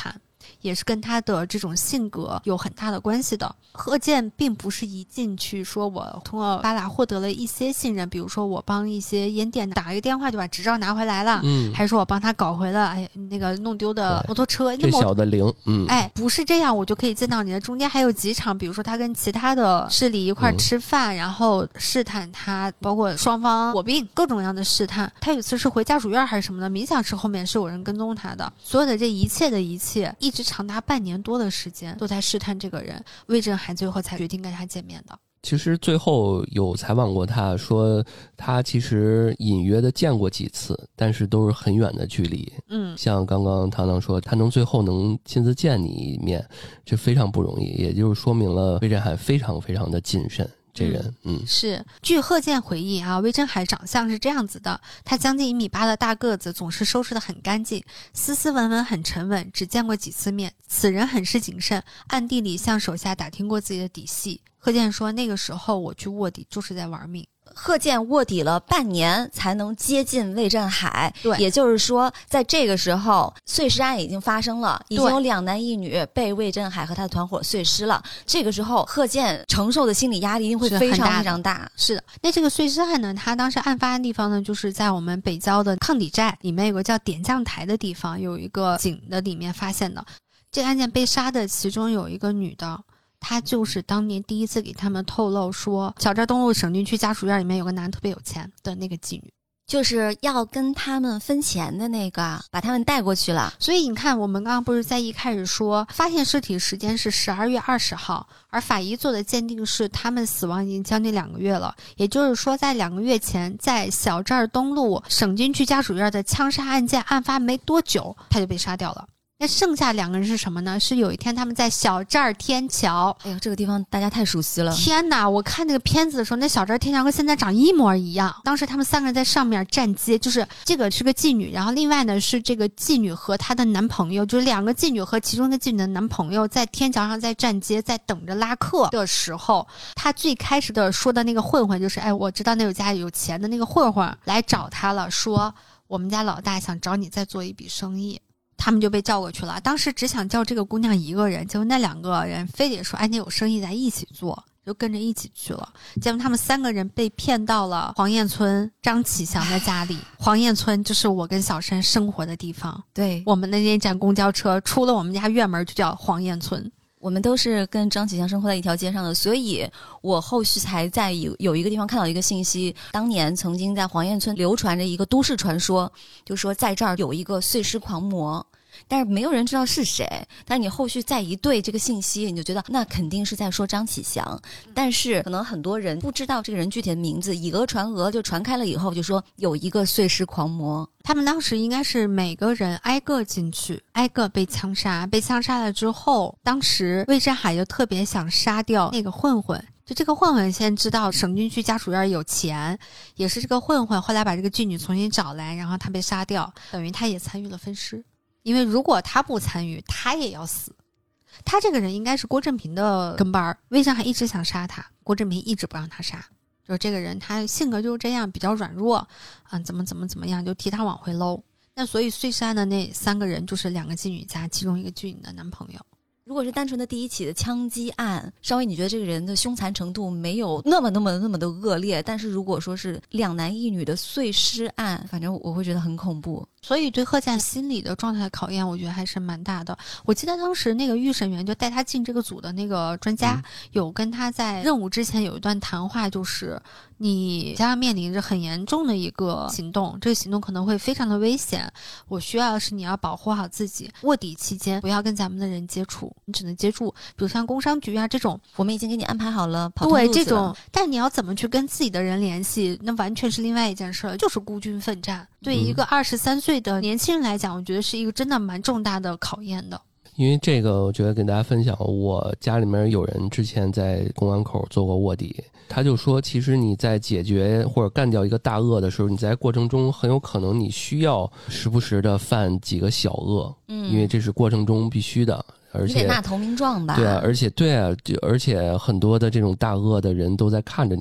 也是跟他的这种性格有很大的关系的。贺建并不是一进去说我通过巴拉获得了一些信任，比如说我帮一些烟店打一个电话就把执照拿回来了，嗯，还是说我帮他搞回了哎那个弄丢的摩托车， 这小的零，嗯， 哎，不是这样我就可以见到你的。中间还有几场，比如说他跟其他的势力一块吃饭，嗯，然后试探他，包括双方火并各种各样的试探。他有一次是回家属院还是什么的，明显是后面是有人跟踪他的。所有的这一切的一切，一直长达半年多的时间都在试探这个人。魏振海最后才决定跟他见面的。 其实最后有采访过他，说他其实隐约的见过几次，但是都是很远的距离。嗯，像刚刚唐唐说，他能最后能亲自见你一面，这非常不容易，也就是说明了魏振海非常非常的谨慎。这人，嗯， 是。据贺建回忆啊，魏振海长相是这样子的，他将近一米八的大个子，总是收拾得很干净，斯斯文文，很沉稳，只见过几次面。此人很是谨慎，暗地里向手下打听过自己的底细。贺建说，那个时候我去卧底就是在玩命。 贺建卧底了半年才能接近魏振海， 对， 也就是说在这个时候碎尸案已经发生了，已经有两男一女被魏振海和他的团伙碎尸了。这个时候贺建承受的心理压力一定会非常非常大。 是的，那这个碎尸案呢，他当时案发的地方呢，就是在我们北郊的抗底寨里面有个叫点将台的地方，有一个井的里面发现的。这个案件被杀的其中有一个女的，他就是当年第一次给他们透露说小寨东路省军区家属院里面有个男人特别有钱的那个妓女， 就是要跟他们分钱的那个，把他们带过去了。 所以你看，我们刚刚不是在一开始说发现尸体时间是十二月二十号，而法医做的鉴定是他们死亡已经将近两个月了，也就是说在两个月前，在小寨东路省军区家属院的枪杀案件案发没多久，他就被杀掉了。那剩下两个人是什么呢？是有一天他们在小寨天桥， 哎呦，这个地方大家太熟悉了。 天哪，我看那个片子的时候，那小寨天桥跟现在长一模一样。当时他们三个人在上面站街，就是这个是个妓女，然后另外呢是这个妓女和她的男朋友，就是两个妓女和其中一个妓女的男朋友在天桥上在站街，在等着拉客的时候，他最开始的说的那个混混就是，哎，我知道那有家有钱的那个混混来找他了，说我们家老大想找你再做一笔生意。他们就被叫过去了，当时只想叫这个姑娘一个人，结果那两个人非得说，哎，你有生意咱一起做，就跟着一起去了。结果他们三个人被骗到了黄堰村张启祥的家里。黄堰村就是我跟小山生活的地方， 对， 我们的那站公交车出了我们家院门就叫黄堰村。 我们都是跟张启祥生活在一条街上的，所以我后续才在有有一个地方看到一个信息，当年曾经在黄堰村流传着一个都市传说，就说在这儿有一个碎尸狂魔，但是没有人知道是谁。但是你后续再一对这个信息，你就觉得那肯定是在说张启祥，但是可能很多人不知道这个人具体的名字，以讹传讹，就传开了以后就说有一个碎尸狂魔。 他们当时应该是每个人挨个进去，挨个被枪杀，被枪杀了之后，当时魏振海就特别想杀掉那个混混，就这个混混先知道省军区家属院有钱，也是这个混混后来把这个妓女重新找来，然后他被杀掉，等于他也参与了分尸。因为如果他不参与，他也要死。他这个人应该是郭振平的跟班，魏振海一直想杀他，郭振平一直不让他杀，就是这个人他性格就是这样，比较软弱，嗯，怎么怎么怎么样，就替他往回搂。那所以碎尸案的那三个人就是两个妓女加其中一个妓女的男朋友。 如果是单纯的第一起的枪击案，稍微你觉得这个人的凶残程度没有那么那么那么的恶劣，但是如果说是两男一女的碎尸案，反正我会觉得很恐怖。 所以对贺建心理的状态的考验我觉得还是蛮大的。我记得当时那个预审员就带他进这个组的那个专家、嗯、有跟他在任务之前有一段谈话，就是你将要面临着很严重的一个行动，这个行动可能会非常的危险，我需要的是你要保护好自己，卧底期间不要跟咱们的人接触，你只能接触比如像工商局啊这种我们已经给你安排好了跑通路子了， 对这种，但你要怎么去跟自己的人联系，那完全是另外一件事，就是孤军奋战。对一个二十三岁的年轻人来讲、嗯、我觉得是一个真的蛮重大的考验的。 因为这个我觉得跟大家分享，我家里面有人之前在公安口做过卧底，他就说其实你在解决或者干掉一个大恶的时候，你在过程中很有可能你需要时不时的犯几个小恶，嗯，因为这是过程中必须的，而且你得纳投名状吧， 对啊，而且对啊，而且很多的这种大恶的人都在看着你呢，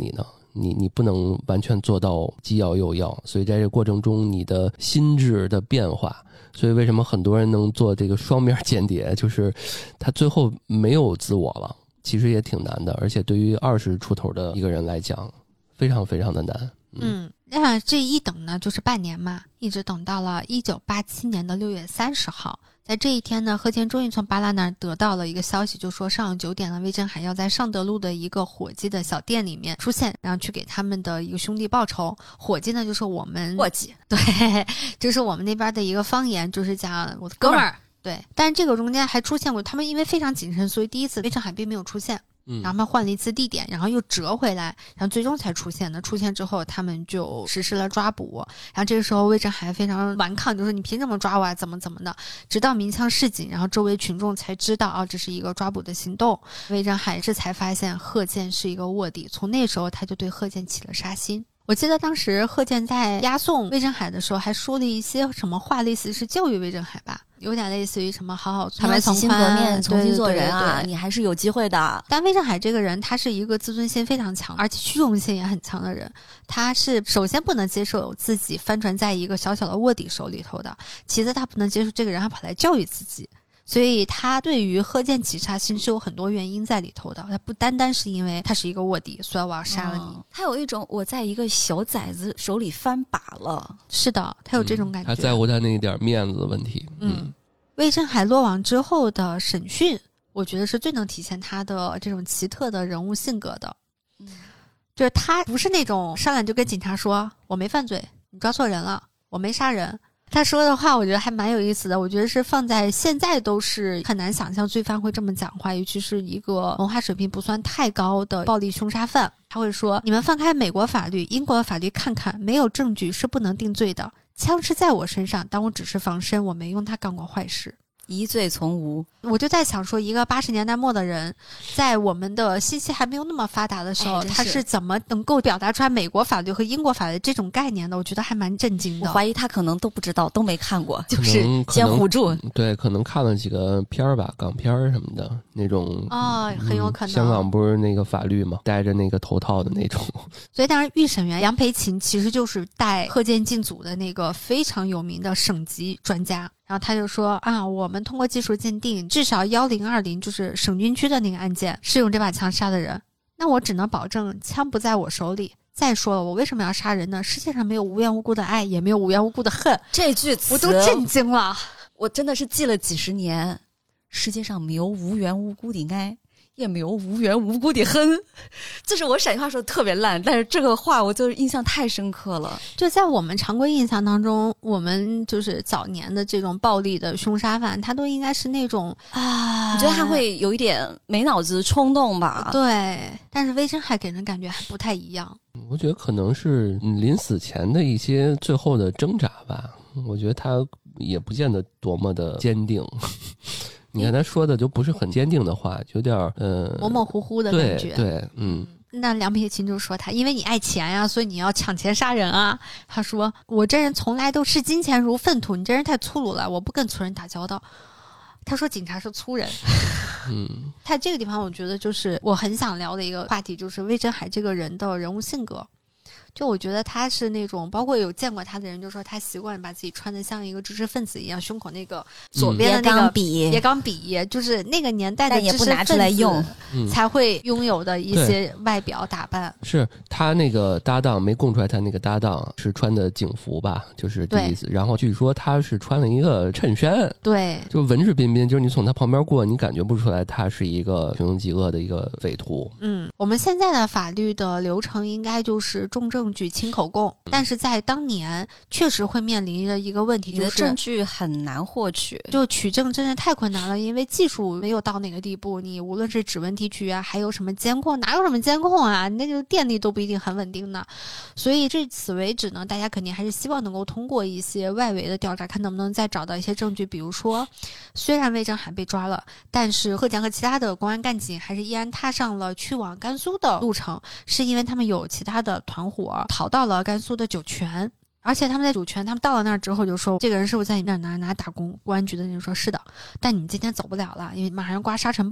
你你不能完全做到既要又要，所以在这个过程中你的心智的变化，所以为什么很多人能做这个双面间谍，就是他最后没有自我了，其实也挺难的，而且对于二十出头的一个人来讲非常非常的难。 嗯，那这一等呢就是半年嘛，一直等到了一九八七年的六月三十号。在这一天呢，贺建终于从巴拉那儿得到了一个消息，就说上午九点了，魏振海要在尚德路的一个伙计的小店里面出现，然后去给他们的一个兄弟报仇。伙计呢就是我们伙计， 对，就是我们那边的一个方言，就是讲我的哥们儿。对，但是这个中间还出现过，他们因为非常谨慎，所以第一次魏振海并没有出现。 嗯， 然后他们换了一次地点，然后又折回来，然后最终才出现的。出现之后，他们就实施了抓捕。然后这个时候，魏振海非常顽抗，就说你凭什么抓我啊？怎么怎么的？直到鸣枪示警，然后周围群众才知道啊，这是一个抓捕的行动。魏振海这才发现贺建是一个卧底，从那时候他就对贺建起了杀心。我记得当时贺建在押送魏振海的时候，还说了一些什么话，类似是教育魏振海吧，有点类似于什么好好坦白从宽，革面，重新做人啊， 对对对对， 你还是有机会的。 但魏振海这个人，他是一个自尊心非常强，而且虚荣心也很强的人。他是首先不能接受自己翻船在一个小小的卧底手里头的，其次他不能接受这个人还跑来教育自己。所以他对于贺建起杀心是有很多原因在里头的，他不单单是因为他是一个卧底，所以我要杀了你、 嗯、他有一种我在一个小崽子手里翻把了。 是的，他有这种感觉、 嗯、他在乎他那一点面子的问题。嗯， 嗯，魏振海落网之后的审讯，我觉得是最能体现他的这种奇特的人物性格的。 嗯， 就是他不是那种上来就跟警察说我没犯罪，你抓错人了，我没杀人。他说的话我觉得还蛮有意思的，我觉得是放在现在都是很难想象罪犯会这么讲话，尤其是一个文化水平不算太高的暴力凶杀犯。他会说，你们放开美国法律英国法律看看，没有证据是不能定罪的，枪是在我身上，但我只是防身，我没用它干过坏事， 疑罪从无。 我就在想说，一个八十年代末的人，在我们的信息还没有那么发达的时候、哎、是他是怎么能够表达出来美国法律和英国法律这种概念的？我觉得还蛮震惊的。 我怀疑他可能都不知道，都没看过， 就是先唬住。 对，可能看了几个片儿吧，港片儿什么的那种。 哦，很有可能、嗯。 香港不是那个法律嘛，戴着那个头套的那种。 所以当然，预审员杨培勤其实就是带贺建进组的那个非常有名的省级专家。然后他就说啊，我们通过技术鉴定，至少一零二零就是省军区的那个案件是用这把枪杀的人，那我只能保证枪不在我手里。再说了，我为什么要杀人呢？世界上没有无缘无故的爱，也没有无缘无故的恨。 这句词我都震惊了， 我真的是记了几十年。世界上没有无缘无故的爱，也没有无缘无故的恨。就是我陕西话说的特别烂，但是这个话我就印象太深刻了。 就在我们常规印象当中，我们就是早年的这种暴力的凶杀犯，他都应该是那种啊， 我觉得他会有一点没脑子冲动吧。 对，但是魏振海给人感觉还不太一样。 我觉得可能是临死前的一些最后的挣扎吧。我觉得他也不见得多么的坚定。你看他说的就不是很坚定的话，有点呃模模糊糊的感觉。 对对，嗯。 那梁培勤就说他因为你爱钱呀、啊，所以你要抢钱杀人啊。他说我这人从来都视金钱如粪土，你这人太粗鲁了，我不跟粗人打交道。他说警察是粗人。 嗯， 他这个地方我觉得就是我很想聊的一个话题，就是魏振海这个人的人物性格。就我觉得他是那种，包括有见过他的人就说他习惯把自己穿得像一个知识分子一样，胸口那个左边的那个笔别钢笔，就是那个年代的知识分子但也不拿出来用才会拥有的一些外表打扮。 是他那个搭档没供出来，他那个搭档是穿的警服吧，就是第一次。然后据说他是穿了一个衬衫， 对， 就文质彬彬，就是你从他旁边过，你感觉不出来他是一个穷凶极恶的一个匪徒。 嗯，我们现在的法律的流程应该就是重证据轻口供，但是在当年确实会面临着一个问题，就是你的证据很难获取， 就取证真的太困难了，因为技术没有到那个地步，你无论是指纹提取啊，还有什么监控，哪有什么监控啊，那就电力都不一定很稳定呢。所以至此为止呢，大家肯定还是希望能够通过一些外围的调查，看能不能再找到一些证据。比如说，虽然魏振海被抓了，但是贺建和其他的公安干警还是依然踏上了去往甘肃的路程，是因为他们有其他的团伙逃到了甘肃的酒泉。而且他们在酒泉，他们到了那儿之后就说，这个人是不是在你那儿哪哪打工？公安局的人说是的，但你今天走不了了，因为马上要刮沙尘暴了。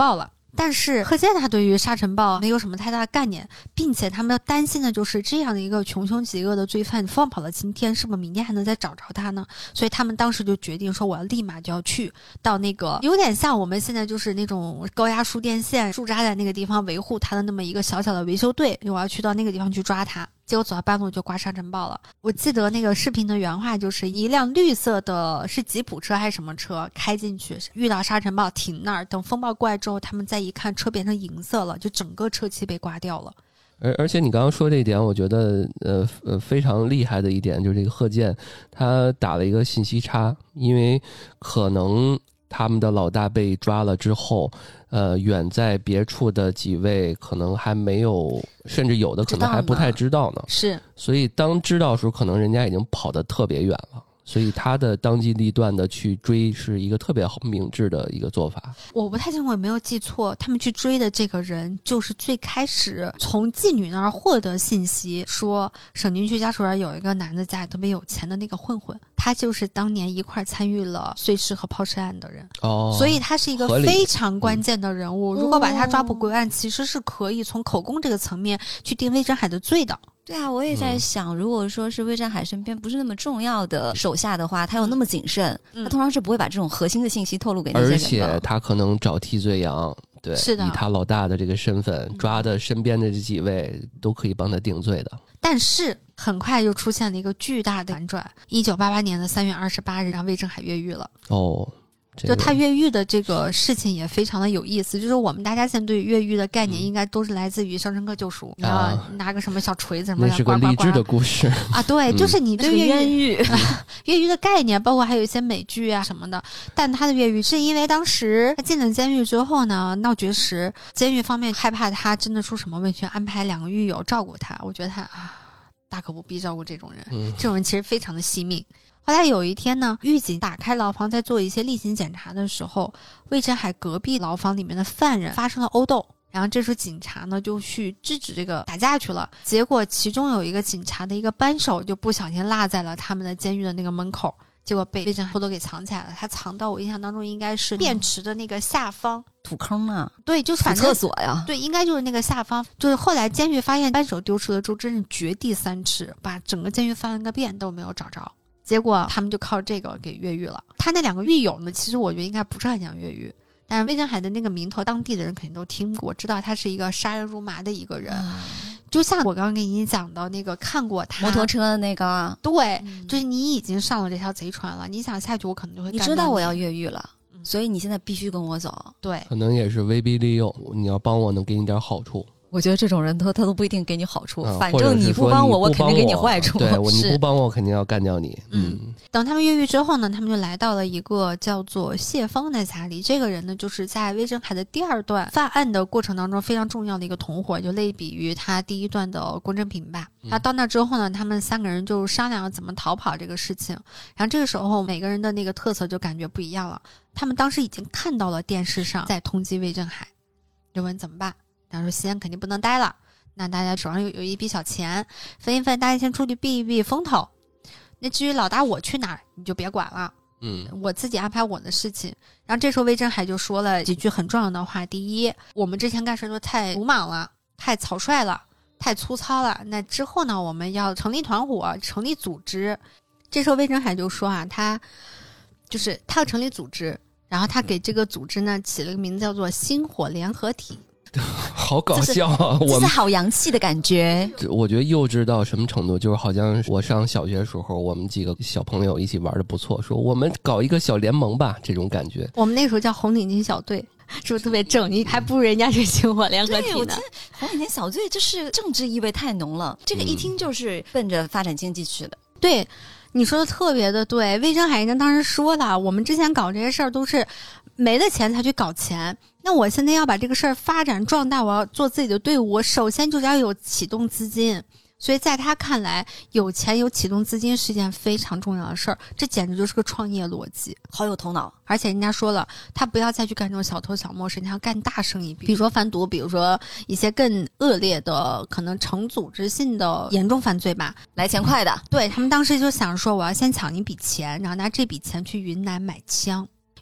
但是贺建他对于沙尘暴没有什么太大的概念，并且他们担心的就是这样的一个穷凶极恶的罪犯放跑了今天，是不是明天还能再找着他呢？所以他们当时就决定说，我要立马就要去到那个有点像我们现在就是那种高压输电线驻扎在那个地方维护他的那么一个小小的维修队，我要去到那个地方去抓他。结果走到半路就刮沙尘暴了。我记得那个视频的原话就是一辆绿色的是吉普车还是什么车开进去，遇到沙尘暴停那儿，等风暴过来之后他们再一看车变成银色了，就整个车漆被刮掉了。 而而且你刚刚说这一点，我觉得呃呃非常厉害的一点就是这个贺建他打了一个信息差，因为可能他们的老大被抓了之后，呃，远在别处的几位可能还没有，甚至有的可能还不太知道呢。 是， 所以当知道的时候，可能人家已经跑得特别远了。所以他的当机立断的去追是一个特别好明智的一个做法。 我不太清楚，我没有记错，他们去追的这个人就是最开始从妓女那儿获得信息说省军区家属院有一个男的家里特别有钱的那个混混，他就是当年一块参与了碎尸和抛尸案的人。 哦， 所以他是一个非常关键的人物，如果把他抓捕归案，其实是可以从口供这个层面去定魏振海的罪的。 对啊，我也在想、嗯、如果说是魏振海身边不是那么重要的手下的话，他又那么谨慎、嗯、他通常是不会把这种核心的信息透露给那些人的。而且他可能找替罪羊，对， 是的， 以他老大的这个身份、嗯、抓的身边的这几位都可以帮他定罪的。 但是很快就出现了一个巨大的反转，一九八八年的三月二十八日让魏振海越狱了。 哦， 就他越狱的这个事情也非常的有意思，就是我们大家现在对越狱的概念应该都是来自于《肖申克救赎》，你知道拿个什么小锤子什么的， 那是个励志的故事啊。对，就是你对越狱、 嗯、 越狱的概念，包括还有一些美剧啊什么的。但他的越狱是因为当时他进了监狱之后呢，闹绝食，监狱方面害怕他真的出什么问题，安排两个狱友照顾他。我觉得他啊，大可不必照顾这种人，嗯、这种人其实非常的惜命。后来有一天呢，狱警打开牢房在做一些例行检查的时候，魏振海隔壁牢房里面的犯人发生了殴斗，然后这时候警察呢就去制止这个打架去了，结果其中有一个警察的一个扳手就不小心落在了他们的监狱的那个门口，结果被魏振海偷偷给藏起来了。他藏到我印象当中应该是便池的那个下方、嗯、 土坑啊， 对，就是反正厕所呀， 对，应该就是那个下方。就是后来监狱发现扳手丢失了之后，真是掘地三尺，把整个监狱翻了个遍都没有找着。结果他们就靠这个给越狱了。他那两个狱友呢，其实我觉得应该不是很想越狱，但是魏振海的那个名头，当地的人肯定都听过，知道他是一个杀人如麻的一个人。嗯、就像我刚刚给你讲到那个看过他摩托车的那个， 对、嗯，就是你已经上了这条贼船了，你想下去，我可能就会干到你。 你知道我要越狱了，所以你现在必须跟我走。 对， 可能也是威逼利诱，你要帮我能给你点好处。 我觉得这种人他他都不一定给你好处、 嗯、 反正你不帮我，我肯定给你坏处。 对，我你不帮我，我肯定要干掉你。嗯， 等他们越狱之后呢，他们就来到了一个叫做谢峰的家里。这个人呢，就是在魏振海的第二段犯案的过程当中非常重要的一个同伙，就类比于他第一段的龚正平吧。那、嗯、到那之后呢，他们三个人就商量怎么逃跑这个事情。然后这个时候每个人的那个特色就感觉不一样了。他们当时已经看到了电视上在通缉魏振海，就问怎么办。然后说西安肯定不能待了，那大家手上有有一笔小钱，分一分，大家先出去避一避风头。那至于老大我去哪儿，你就别管了， 嗯， 我自己安排我的事情。然后这时候魏振海就说了几句很重要的话。第一，我们之前干事都太鲁莽了，太草率了，太粗糙了。那之后呢，我们要成立团伙，成立组织。这时候魏振海就说啊，他就是他要成立组织。然后他给这个组织呢起了个名字叫做星火联合体。 好搞笑啊！ 我这是好洋气的感觉。 我觉得幼稚到什么程度，就是好像我上小学的时候，我们几个小朋友一起玩的不错，说我们搞一个小联盟吧，这种感觉。 我们那时候叫红领巾小队，是不是特别正？你还不如人家这星火联合体呢。 红领巾小队就是政治意味太浓了，这个一听就是奔着发展经济去的。 嗯、对。你说的特别的对，魏振海人家当时说了，我们之前搞这些事儿都是没了钱才去搞钱，那我现在要把这个事儿发展壮大，我要做自己的队伍，我首先就是要有启动资金。所以在他看来，有钱有启动资金是一件非常重要的事儿，这简直就是个创业逻辑， 好有头脑。 而且人家说了，他不要再去干这种小偷小摸事，你要干大生意，比如说贩毒，比如说一些更恶劣的可能成组织性的严重犯罪吧， 来钱快的。 对，他们当时就想说，我要先抢一笔钱，然后拿这笔钱去云南买枪。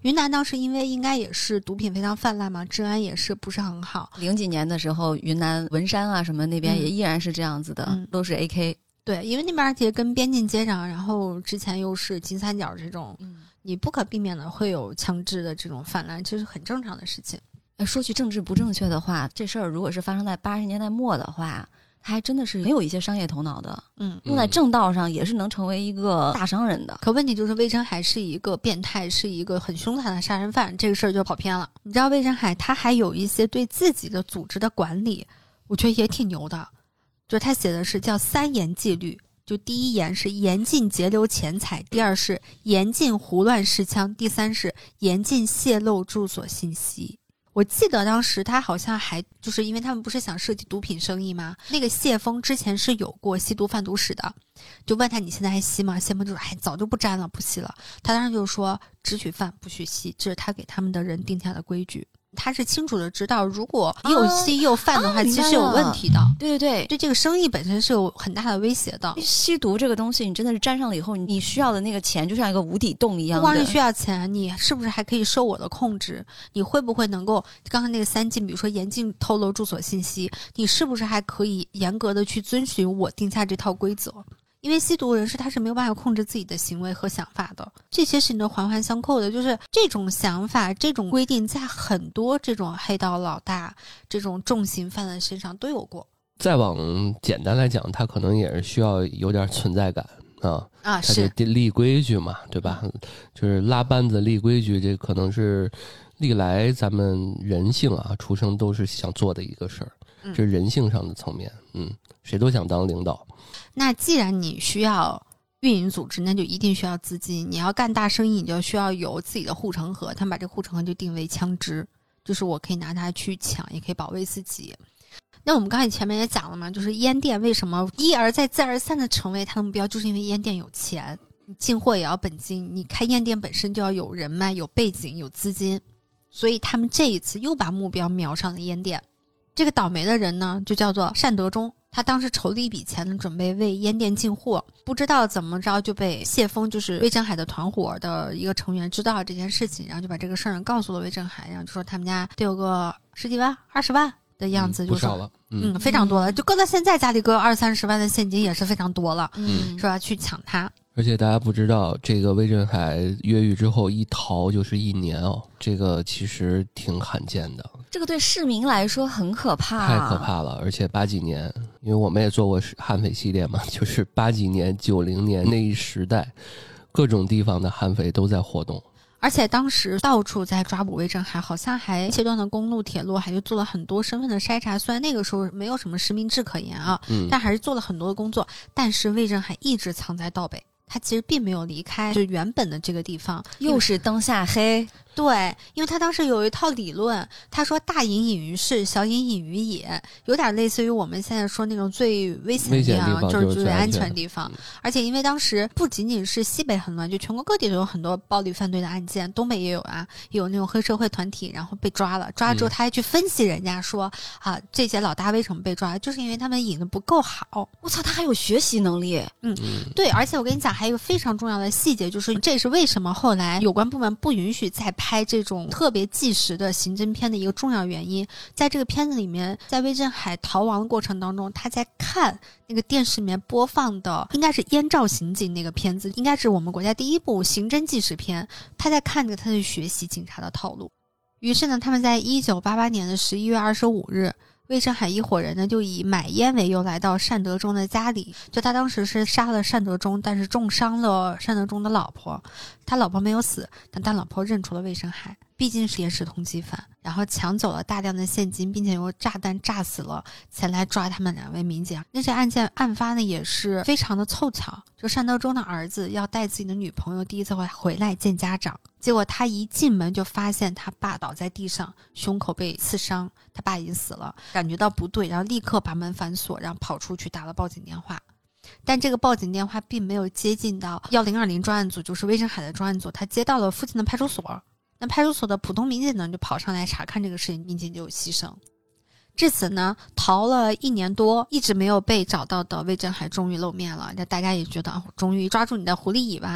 云南当时因为应该也是毒品非常泛滥嘛，治安也是不是很好。 零几年的时候，云南文山啊什么那边也依然是这样子的， 嗯、 都是 A K。 对，因为那边其实跟边境接壤，然后之前又是金三角这种，嗯、你不可避免的会有枪支的这种泛滥，这是很正常的事情。 说句政治不正确的话，这事儿如果是发生在八十年代末的话，它还真的是很有一些商业头脑的，嗯，用在正道上也是能成为一个大商人的。 可问题就是魏征海是一个变态，是一个很凶残的杀人犯，这个事儿就跑偏了。你知道魏征海他还有一些对自己的组织的管理，我觉得也挺牛的。就他写的是叫三严纪律，就第一严是严禁截留钱财，第二是严禁胡乱持枪，第三是严禁泄露住所信息。我记得当时他好像还就是因为他们不是想涉及毒品生意吗？那个谢峰之前是有过吸毒贩毒史的，就问他你现在还吸吗？谢峰就说哎早就不沾了，不吸了。他当时就说只许贩不许吸，这是他给他们的人定下的规矩。他是清楚的知道，如果又吸又贩的话，啊、其实有问题的。 对对对， 对这个生意本身是有很大的威胁的。 吸毒这个东西，你真的是沾上了以后，你需要的那个钱就像一个无底洞一样的。 不光是需要钱，你是不是还可以受我的控制？你会不会能够刚才那个三禁，比如说严禁透露住所信息，你是不是还可以严格的去遵循我定下这套规则？因为吸毒人士他是没有办法控制自己的行为和想法的，这些事情都环环相扣的，就是这种想法这种规定在很多这种黑道老大这种重刑犯的身上都有过。 再往简单来讲，他可能也是需要有点存在感啊啊， 他得立规矩嘛，对吧？就是拉班子立规矩，这可能是历来咱们人性啊出生都是想做的一个事儿，这是人性上的层面。嗯，谁都想当领导。 那既然你需要运营组织，那就一定需要资金。你要干大生意，你就需要有自己的护城河。他们把这个护城河就定为枪支，就是我可以拿它去抢，也可以保卫自己。那我们刚才前面也讲了嘛，就是烟店为什么一而再再而三的成为它的目标，就是因为烟店有钱，你进货也要本金，你开烟店本身就要有人脉、有背景、有资金，所以他们这一次又把目标瞄上了烟店。这个倒霉的人呢，就叫做单德忠。他当时筹了一笔钱呢，准备为烟店进货，不知道怎么着就被谢峰，就是魏征海的团伙的一个成员知道了这件事情，然后就把这个事儿告诉了魏征海，然后就说他们家得有个十几万、二十万的样子， 嗯、 就不少了， 嗯，嗯非常多了，就搁到现在家里搁二三十万的现金也是非常多了， 嗯， 说要去抢他。 而且大家不知道，这个魏征海越狱之后一逃就是一年哦，这个其实挺罕见的。 这个对市民来说很可怕， 太可怕了。而且八几年，因为我们也做过悍匪系列嘛，就是八几年、九零年那一时代，各种地方的悍匪都在活动。 而且当时到处在抓捕魏征海，好像还切断了公路、铁路，还是做了很多身份的筛查。虽然那个时候没有什么实名制可言啊，嗯，但还是做了很多的工作。但是魏征海一直藏在道北，他其实并没有离开就原本的这个地方。 又是灯下黑。 对，因为他当时有一套理论，他说大隐隐于市，小隐隐于野，有点类似于我们现在说那种最危险的地方，就是最安全的地方。而且因为当时不仅仅是西北很乱，就全国各地都有很多暴力犯罪的案件，东北也有啊，有那种黑社会团体然后被抓了，抓了之后他还去分析人家说、嗯、啊，这些老大为什么被抓，就是因为他们引的不够好。 我操，他还有学习能力。 嗯，对，而且我跟你讲还有一个非常重要的细节，就是这也是为什么后来有关部门不允许再拍这种特别纪实的刑侦片的一个重要原因。在这个片子里面，在魏征海逃亡的过程当中，他在看那个电视里面播放的应该是燕赵刑警那个片子，应该是我们国家第一部刑侦纪实片，他在看着他在学习警察的套路。于是呢，他们在一九八八年的十一月二十五日，魏征海一伙人呢就以买烟为由来到单德忠的家里，就他当时是杀了单德忠，但是重伤了单德忠的老婆，他老婆没有死，但他老婆认出了魏征海，毕竟是连续通缉犯，然后抢走了大量的现金，并且用炸弹炸死了前来抓他们两位民警。那这案件案发呢也是非常的凑巧，就单德忠的儿子要带自己的女朋友第一次回回来见家长，结果他一进门就发现他爸倒在地上，胸口被刺伤，他爸已经死了，感觉到不对，然后立刻把门反锁，然后跑出去打了报警电话。但这个报警电话并没有接近到一零二零专案组，就是魏征海的专案组，他接到了附近的派出所。那派出所的普通民警呢就跑上来查看这个事情，并且就有牺牲。至此呢，逃了一年多一直没有被找到的魏征海终于露面了，大家也觉得、哦、终于抓住你的狐狸尾巴了。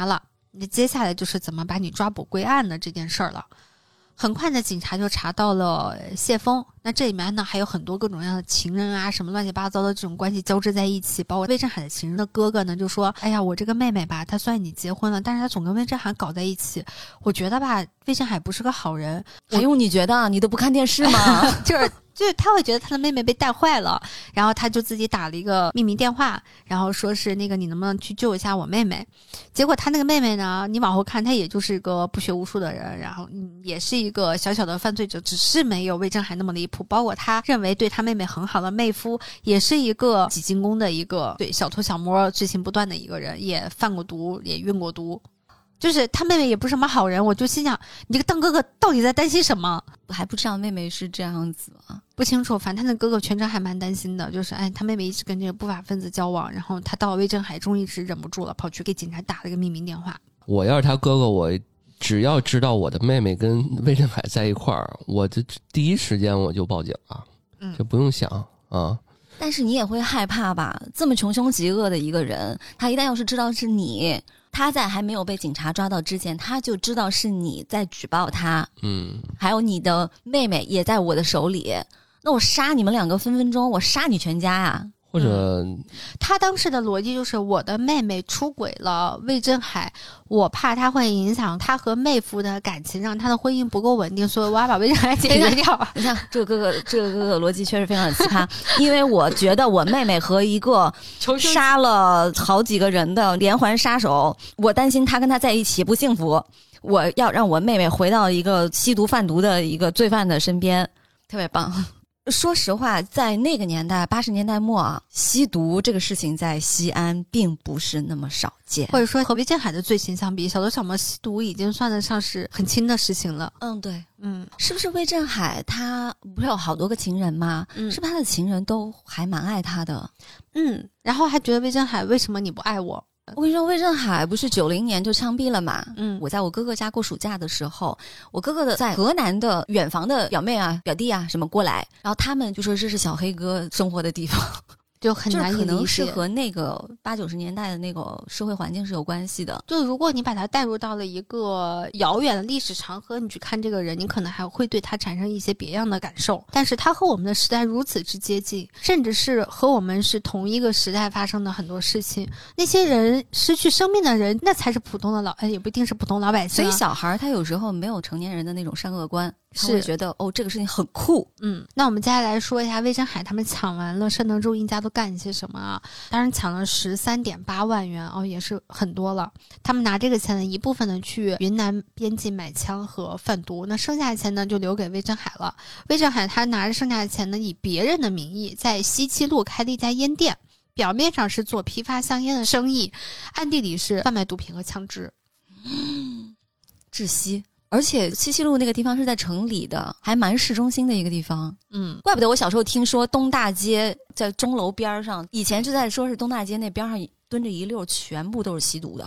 那接下来就是怎么把你抓捕归案的这件事儿了。很快的，警察就查到了谢峰。那这里面呢，还有很多各种各样的情人啊，什么乱七八糟的这种关系交织在一起。包括魏振海的情人的哥哥呢，就说：“哎呀，我这个妹妹吧，她虽然你结婚了，但是她总跟魏振海搞在一起。我觉得吧，魏振海不是个好人。” 还用你觉得？你都不看电视吗？ 就是就是他会觉得他的妹妹被带坏了，然后他就自己打了一个秘密电话，然后说是那个你能不能去救一下我妹妹。结果他那个妹妹呢，你往后看，她也就是个不学无术的人，然后嗯也是一个小小的犯罪者，只是没有魏振海那么离谱。包括他认为对他妹妹很好的妹夫，也是一个挤进宫的一个对小偷小摸罪行不断的一个人，也贩过毒，也运过毒。就是他妹妹也不是什么好人，我就心想，你这个当哥哥到底在担心什么？ 我还不知道妹妹是这样子啊， 不清楚。反正他那哥哥全程还蛮担心的，就是哎，他妹妹一直跟这个不法分子交往，然后他到了魏振海，终于是忍不住了，跑去给警察打了个秘密电话。 我要是他哥哥，我只要知道我的妹妹跟魏振海在一块儿，我就第一时间我就报警了，嗯，就不用想啊。 但是你也会害怕吧？这么穷凶极恶的一个人，他一旦要是知道是你，他在还没有被警察抓到之前，他就知道是你在举报他， 嗯， 还有你的妹妹也在我的手里，那我杀你们两个分分钟，我杀你全家呀！ 或者、 嗯、他当时的逻辑就是我的妹妹出轨了魏振海，我怕他会影响他和妹夫的感情，让他的婚姻不够稳定，所以我要把魏振海解决掉。 你看这个哥哥，这个哥哥逻辑确实非常的奇葩，因为我觉得我妹妹和一个杀了好几个人的连环杀手，我担心他跟他在一起不幸福，我要让我妹妹回到一个吸毒贩毒的一个罪犯的身边，特别棒。说实话，在那个年代，八十年代末啊，吸毒这个事情在西安并不是那么少见， 或者说和魏振海的罪行相比，小偷小摸吸毒已经算得上是很轻的事情了。 嗯，对， 嗯， 是不是魏振海他不是有好多个情人吗？嗯，是不是他的情人都还蛮爱他的？ 嗯，然后还觉得魏振海为什么你不爱我？ 我跟你说，魏振海不是九零年就枪毙了嘛？ 嗯， 我在我哥哥家过暑假的时候，我哥哥的在河南的远房的表妹啊、表弟啊什么过来，然后他们就说这是小黑哥生活的地方。 就很难以理解， 可能是和那个八九十年代的那个社会环境是有关系的。 就如果你把它带入到了一个遥远的历史长河，你去看这个人，你可能还会对他产生一些别样的感受。但是他和我们的时代如此之接近，甚至是和我们是同一个时代发生的很多事情。那些人失去生命的人，那才是普通的老，哎，也不一定是普通老百姓、啊。 所以小孩他有时候没有成年人的那种善恶观。他会觉得哦，这个事情很酷。 嗯，那我们接下来说一下魏振海他们抢完了盛德州一家都干一些什么啊？当然抢了十三点八万元哦，也是很多了。他们拿这个钱呢，一部分呢去云南边境买枪和贩毒，那剩下的钱呢就留给魏振海了。魏振海他拿着剩下的钱呢，以别人的名义在西七路开了一家烟店，表面上是做批发香烟的生意，暗地里是贩卖毒品和枪支。 嗯，窒息。而且西七路那个地方是在城里的，还蛮市中心的一个地方。嗯，怪不得我小时候听说东大街在钟楼边上，以前就在说是东大街那边上蹲着一溜全部都是吸毒的。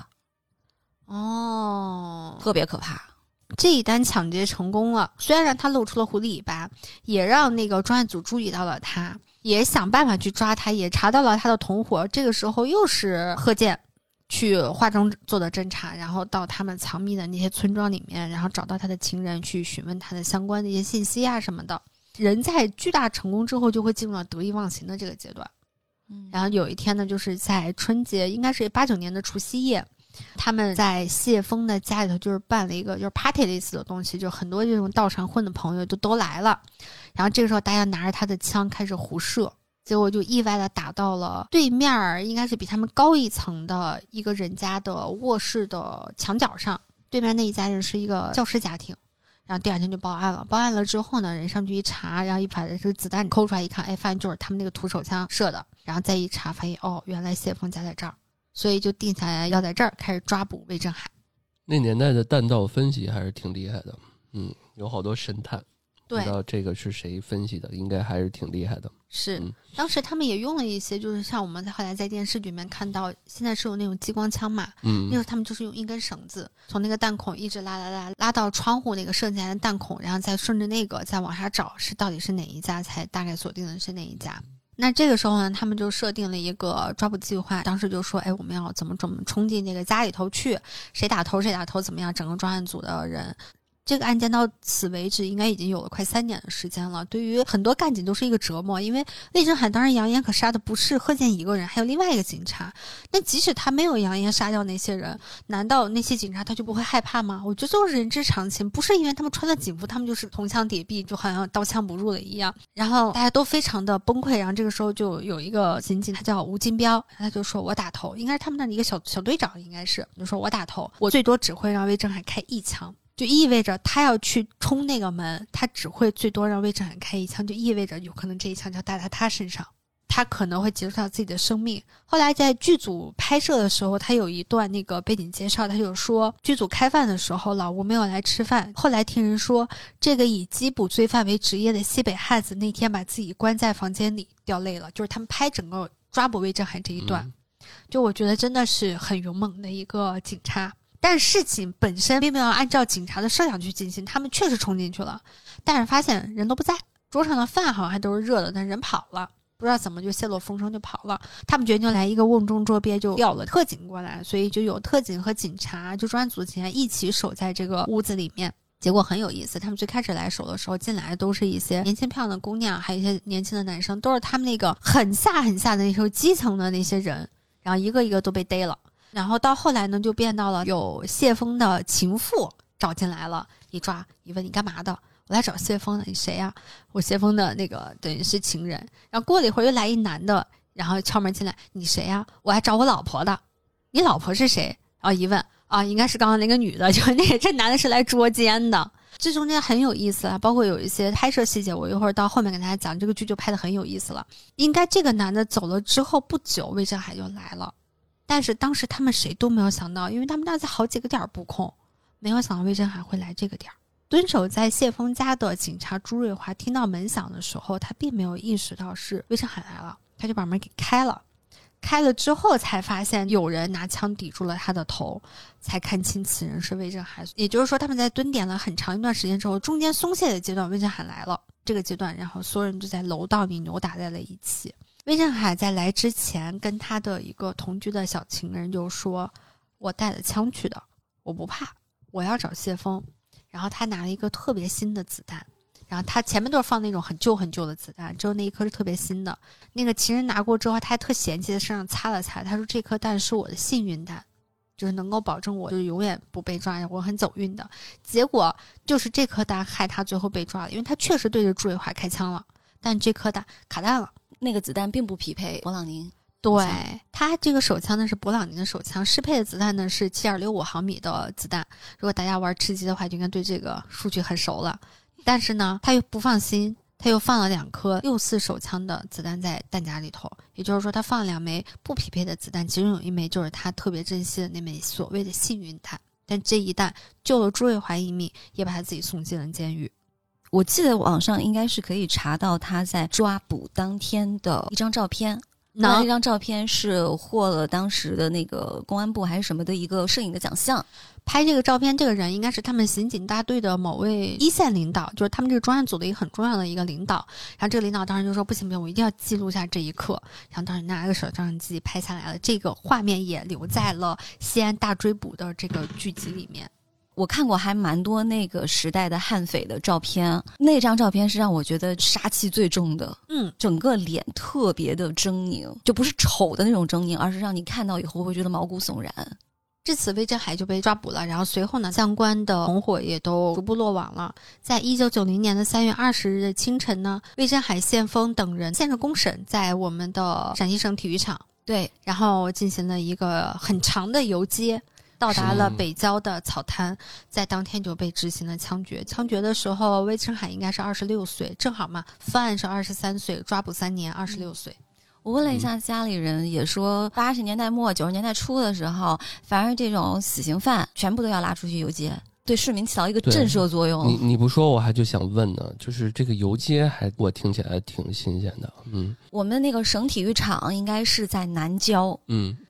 哦， 特别可怕。 这一单抢劫成功了，虽然让他露出了狐狸尾巴，也让那个专案组注意到了他，也想办法去抓他，也查到了他的同伙。这个时候又是贺建去化妆做的侦查，然后到他们藏匿的那些村庄里面，然后找到他的情人，去询问他的相关的一些信息啊什么的。人在巨大成功之后，就会进入了得意忘形的这个阶段。嗯，然后有一天呢，就是在春节，应该是八九年的除夕夜，他们在谢峰的家里头就是办了一个就是 party 类似的东西，就很多这种道上混的朋友就都来了。然后这个时候大家拿着他的枪开始胡射。结果就意外的打到了对面，应该是比他们高一层的一个人家的卧室的墙角上。对面那一家人是一个教师家庭，然后第二天就报案了。报案了之后呢，人上去一查，然后一把这个子弹抠出来一看，哎，发现就是他们那个土手枪射的。然后再一查，发现哦，原来谢峰家在这儿，所以就定下来要在这儿开始抓捕魏振海。 那年代的弹道分析还是挺厉害的，嗯，有好多神探。 对， 不知道这个是谁分析的，应该还是挺厉害的。 是、 嗯、 当时他们也用了一些，就是像我们后来在电视里面看到，现在是有那种激光枪嘛，嗯，那时候他们就是用一根绳子从那个弹孔一直拉拉拉拉到窗户那个射进来的弹孔，然后再顺着那个再往下找是到底是哪一家，才大概锁定的是哪一家。 那这个时候呢，他们就设定了一个抓捕计划，当时就说，哎，我们要怎么怎么冲进这个家里头去，谁打头谁打头怎么样，整个专案组的人。这个案件到此为止应该已经有了快三年的时间了，对于很多干警都是一个折磨，因为魏振海当时扬言可杀的不是贺建一个人，还有另外一个警察。那即使他没有扬言杀掉那些人，难道那些警察他就不会害怕吗？我觉得这是人之常情，不是因为他们穿的警服他们就是铜枪铁臂，就好像刀枪不入了一样。然后大家都非常的崩溃，然后这个时候就有一个刑警，他叫吴金彪，他就说我打头，应该是他们那的一个小小队长，应该是就说我打头，我最多只会让魏振海开一枪，就意味着他要去冲那个门，他只会最多让魏振海开一枪，就意味着有可能这一枪就要打在他身上，他可能会结束掉自己的生命。后来在剧组拍摄的时候，他有一段那个背景介绍，他就说剧组开饭的时候老吴没有来吃饭，后来听人说这个以缉捕罪犯为职业的西北汉子那天把自己关在房间里掉泪了，就是他们拍整个抓捕魏振海这一段、嗯、就我觉得真的是很勇猛的一个警察。但事情本身并没有按照警察的设想去进行，他们确实冲进去了，但是发现人都不在，桌上的饭好像还都是热的，但人跑了，不知道怎么就泄露风声就跑了。他们决定来一个瓮中捉鳖，就调了特警过来，所以就有特警和警察，就专案组的警察一起守在这个屋子里面。结果很有意思，他们最开始来守的时候进来的都是一些年轻漂亮的姑娘，还有一些年轻的男生，都是他们那个很下很下的那时候基层的那些人，然后一个一个都被逮了。然后到后来呢，就变到了有谢峰的情妇找进来了，一抓一问你干嘛的，我来找谢峰的，你谁呀、啊？我谢峰的那个等于是情人。然后过了一会儿又来一男的，然后敲门进来，你谁呀、啊？我来找我老婆的，你老婆是谁？然后一问啊，应该是刚刚那个女的，就那个这男的是来捉奸的。这中间很有意思啊，包括有一些拍摄细节，我一会儿到后面跟大家讲，这个剧就拍得很有意思了。应该这个男的走了之后不久，魏振海就来了。但是当时他们谁都没有想到，因为他们那在好几个点布控，没有想到魏振海会来这个点。蹲守在谢峰家的警察朱瑞华听到门响的时候，他并没有意识到是魏振海来了，他就把门给开了。开了之后才发现有人拿枪抵住了他的头，才看清此人是魏振海。也就是说他们在蹲点了很长一段时间之后，中间松懈的阶段魏振海来了，这个阶段然后所有人就在楼道里扭打在了一起。魏振海在来之前跟他的一个同居的小情人就说，我带了枪去的，我不怕，我要找谢峰。然后他拿了一个特别新的子弹，然后他前面都是放那种很旧很旧的子弹，只有那一颗是特别新的。那个情人拿过之后，他还特嫌弃的身上擦了擦，他说这颗弹是我的幸运弹，就是能够保证我就是永远不被抓，我很走运的。结果就是这颗弹害他最后被抓了，因为他确实对着朱伟华开枪了，但这颗弹卡弹了。 那个子弹并不匹配勃朗宁， 对，他这个手枪呢是勃朗宁的手枪，适配的子弹呢是 七点六五毫米的子弹。如果大家玩吃鸡的话，就应该对这个数据很熟了。但是呢，他又不放心，他又放了两颗六四手枪的子弹在弹夹里头，也就是说他放了两枚不匹配的子弹，其中有一枚就是他特别珍惜的那枚所谓的幸运弹，但这一弹救了朱瑞华一命，也把他自己送进了监狱。 我记得网上应该是可以查到他在抓捕当天的一张照片，那这张照片是获了当时的那个公安部还是什么的一个摄影的奖项。 拍这个照片这个人应该是他们刑警大队的某位一线领导，就是他们这个专案组的一个很重要的一个领导。然后这个领导当时就说不行不行，我一定要记录下这一刻。然后当时拿了个手相机拍下来了，这个画面也留在了西安大追捕的这个剧集里面。 我看过还蛮多那个时代的悍匪的照片，那张照片是让我觉得杀气最重的。 嗯， 整个脸特别的狰狞，就不是丑的那种狰狞，而是让你看到以后会觉得毛骨悚然。 至此魏振海就被抓捕了，然后随后呢相关的同伙也都逐步落网了。在一九九零年的三月二十日的清晨呢，魏振海、谢峰等人现着公审在我们的陕西省体育场， 对， 然后进行了一个很长的游街，到达了北郊的草滩，在当天就被执行了枪决。枪决的时候魏振海应该是二十六岁，正好嘛，犯案是二十三岁，抓捕三年，二十六岁。 我问了一下家里人，也说八十年代末九十年代初的时候，反而这种死刑犯全部都要拉出去游街，对市民起到一个震慑作用。 你你不说我还就想问呢，就是这个游街还我听起来挺新鲜的。嗯， 我们那个省体育场应该是在南郊， 嗯，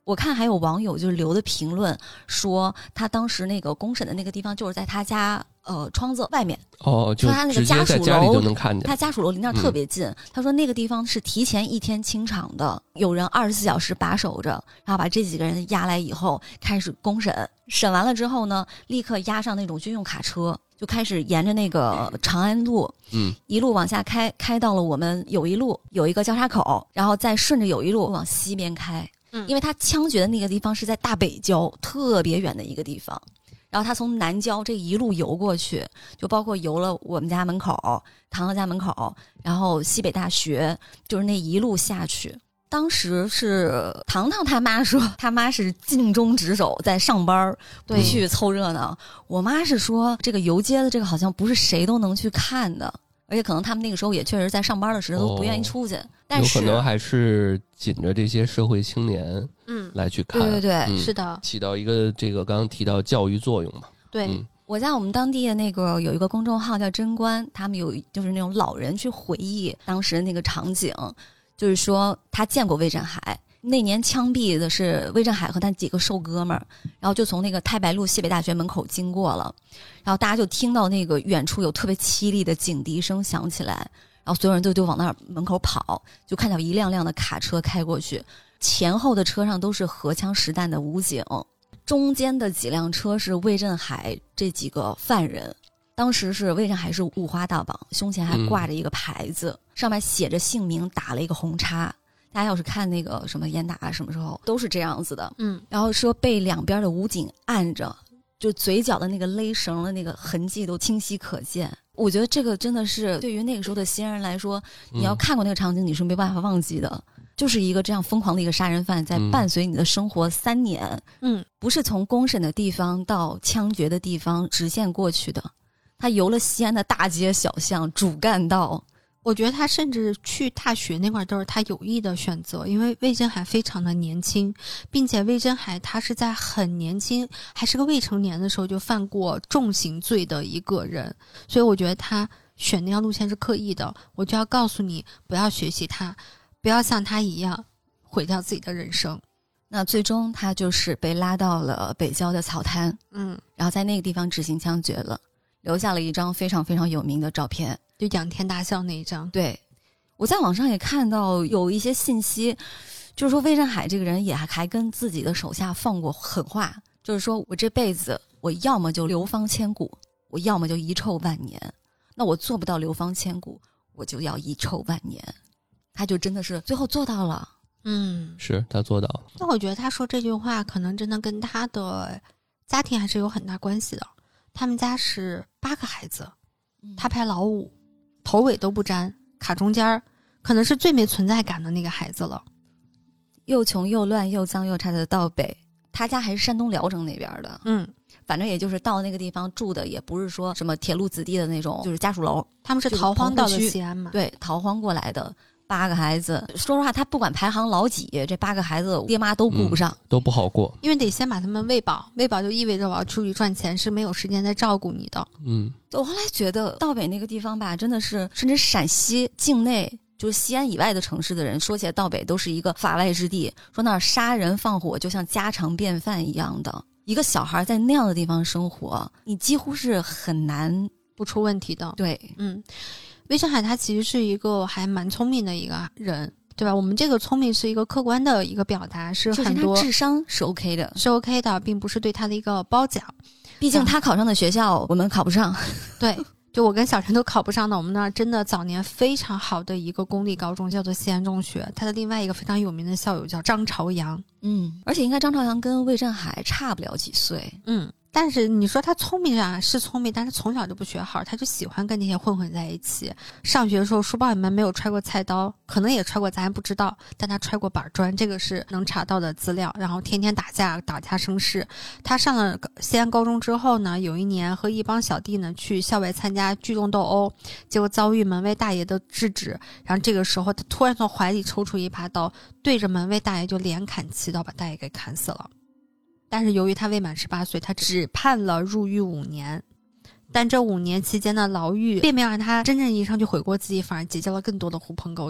我看还有网友就是留的评论说，他当时那个公审的那个地方就是在他家呃窗子外面。 哦，就说他那个直接在家里就能看见。 他家属楼离那儿特别近、嗯。他说那个地方是提前一天清场的，有人二十四小时把守着，然后把这几个人押来以后开始公审。审完了之后呢，立刻押上那种军用卡车，就开始沿着那个长安路，嗯，一路往下开，开到了我们友谊路有一个交叉口，然后再顺着友谊路往西边开。因为他枪决的那个地方是在大北郊特别远的一个地方，然后他从南郊这一路游过去，就包括游了我们家门口、堂堂家门口，然后西北大学，就是那一路下去。当时是糖糖他妈说他妈是尽忠职守在上班，不去凑热闹。我妈是说这个游街的这个好像不是谁都能去看的，而且可能他们那个时候也确实在上班的时候都不愿意出去、哦、但是有可能还是紧着这些社会青年嗯来去看。 对对对、 嗯、 是的， 起到一个这个刚刚提到教育作用嘛。 对、 嗯、 我在我们当地的那个有一个公众号叫贞观，他们有就是那种老人去回忆当时的那个场景，就是说他见过魏振海，那年枪毙的是魏振海和他几个瘦哥们儿，然后就从那个太白路西北大学门口经过了，然后大家就听到那个远处有特别凄厉的警笛声响起来，然后所有人都就往那儿门口跑，就看到一辆辆的卡车开过去，前后的车上都是荷枪实弹的武警，中间的几辆车是魏振海这几个犯人。当时是魏振海是五花大绑，胸前还挂着一个牌子、嗯、上面写着姓名，打了一个红叉。大家要是看那个什么严打什么时候都是这样子的，嗯，然后说被两边的武警按着，就嘴角的那个勒绳的那个痕迹都清晰可见。我觉得这个真的是对于那个时候的西安人来说，你要看过那个场景，你是没办法忘记的。嗯，就是一个这样疯狂的一个杀人犯在伴随你的生活三年，嗯，不是从公审的地方到枪决的地方直线过去的，他游了西安的大街小巷主干道。 我觉得他甚至去大学那块都是他有意的选择，因为魏振海非常的年轻，并且魏振海他是在很年轻还是个未成年的时候就犯过重刑罪的一个人，所以我觉得他选那条路线是刻意的。我就要告诉你，不要学习他，不要像他一样毁掉自己的人生。 那最终他就是被拉到了北郊的草滩，嗯，然后在那个地方执行枪决了，留下了一张非常非常有名的照片， 就仰天大笑那一张。 对，我在网上也看到有一些信息，就是说魏振海这个人也还跟自己的手下放过狠话，就是说我这辈子我要么就流芳千古，我要么就遗臭万年，那我做不到流芳千古，我就要遗臭万年。他就真的是最后做到了。 嗯， 是他做到了。 那我觉得他说这句话可能真的跟他的家庭还是有很大关系的。他们家是八个孩子，他排老五，头尾都不沾，卡中间，可能是最没存在感的那个孩子了。 又穷又乱又脏又差的道北，他家还是山东聊城那边的。嗯，反正也就是到那个地方住的也不是说什么铁路子弟的那种，就是家属楼， 他们是逃荒到了西安嘛。 对，逃荒过来的八个孩子，说实话他不管排行老几，这八个孩子爹妈都顾不上、 嗯、都不好过， 因为得先把他们喂饱，喂饱就意味着我要出去赚钱，是没有时间再照顾你的。 嗯，我后来觉得道北那个地方吧，真的是甚至陕西境内就是西安以外的城市的人说起来道北都是一个法外之地，说那儿杀人放火就像家常便饭一样的，一个小孩在那样的地方生活，你几乎是很难不出问题的。 对， 嗯，魏振海他其实是一个还蛮聪明的一个人，对吧？我们这个聪明是一个客观的一个表达，是很多、 就是、他智商是 OK 的， 是 OK 的，并不是对他的一个褒奖。 毕竟他考上的学校我们考不上。 对，就我跟小陈都考不上的，我们那儿真的早年非常好的一个公立高中叫做西安中学，他的另外一个非常有名的校友叫张朝阳。 嗯，而且应该张朝阳跟魏振海差不了几岁。 嗯，但是你说他聪明啊，是聪明，但是从小就不学好，他就喜欢跟那些混混在一起。上学的时候书包里面没有揣过菜刀，可能也揣过咱还不知道，但他揣过板砖，这个是能查到的资料。然后天天打架，打架生事。他上了西安高中之后呢，有一年和一帮小弟呢去校外参加聚众斗殴，结果遭遇门卫大爷的制止，然后这个时候他突然从怀里抽出一把刀，对着门卫大爷就连砍七刀，把大爷给砍死了。但是由于他未满十八岁，他只判了入狱五年，但这五年期间的牢狱并没有让他真正意义上去悔过自己，反而结交了更多的狐朋狗友。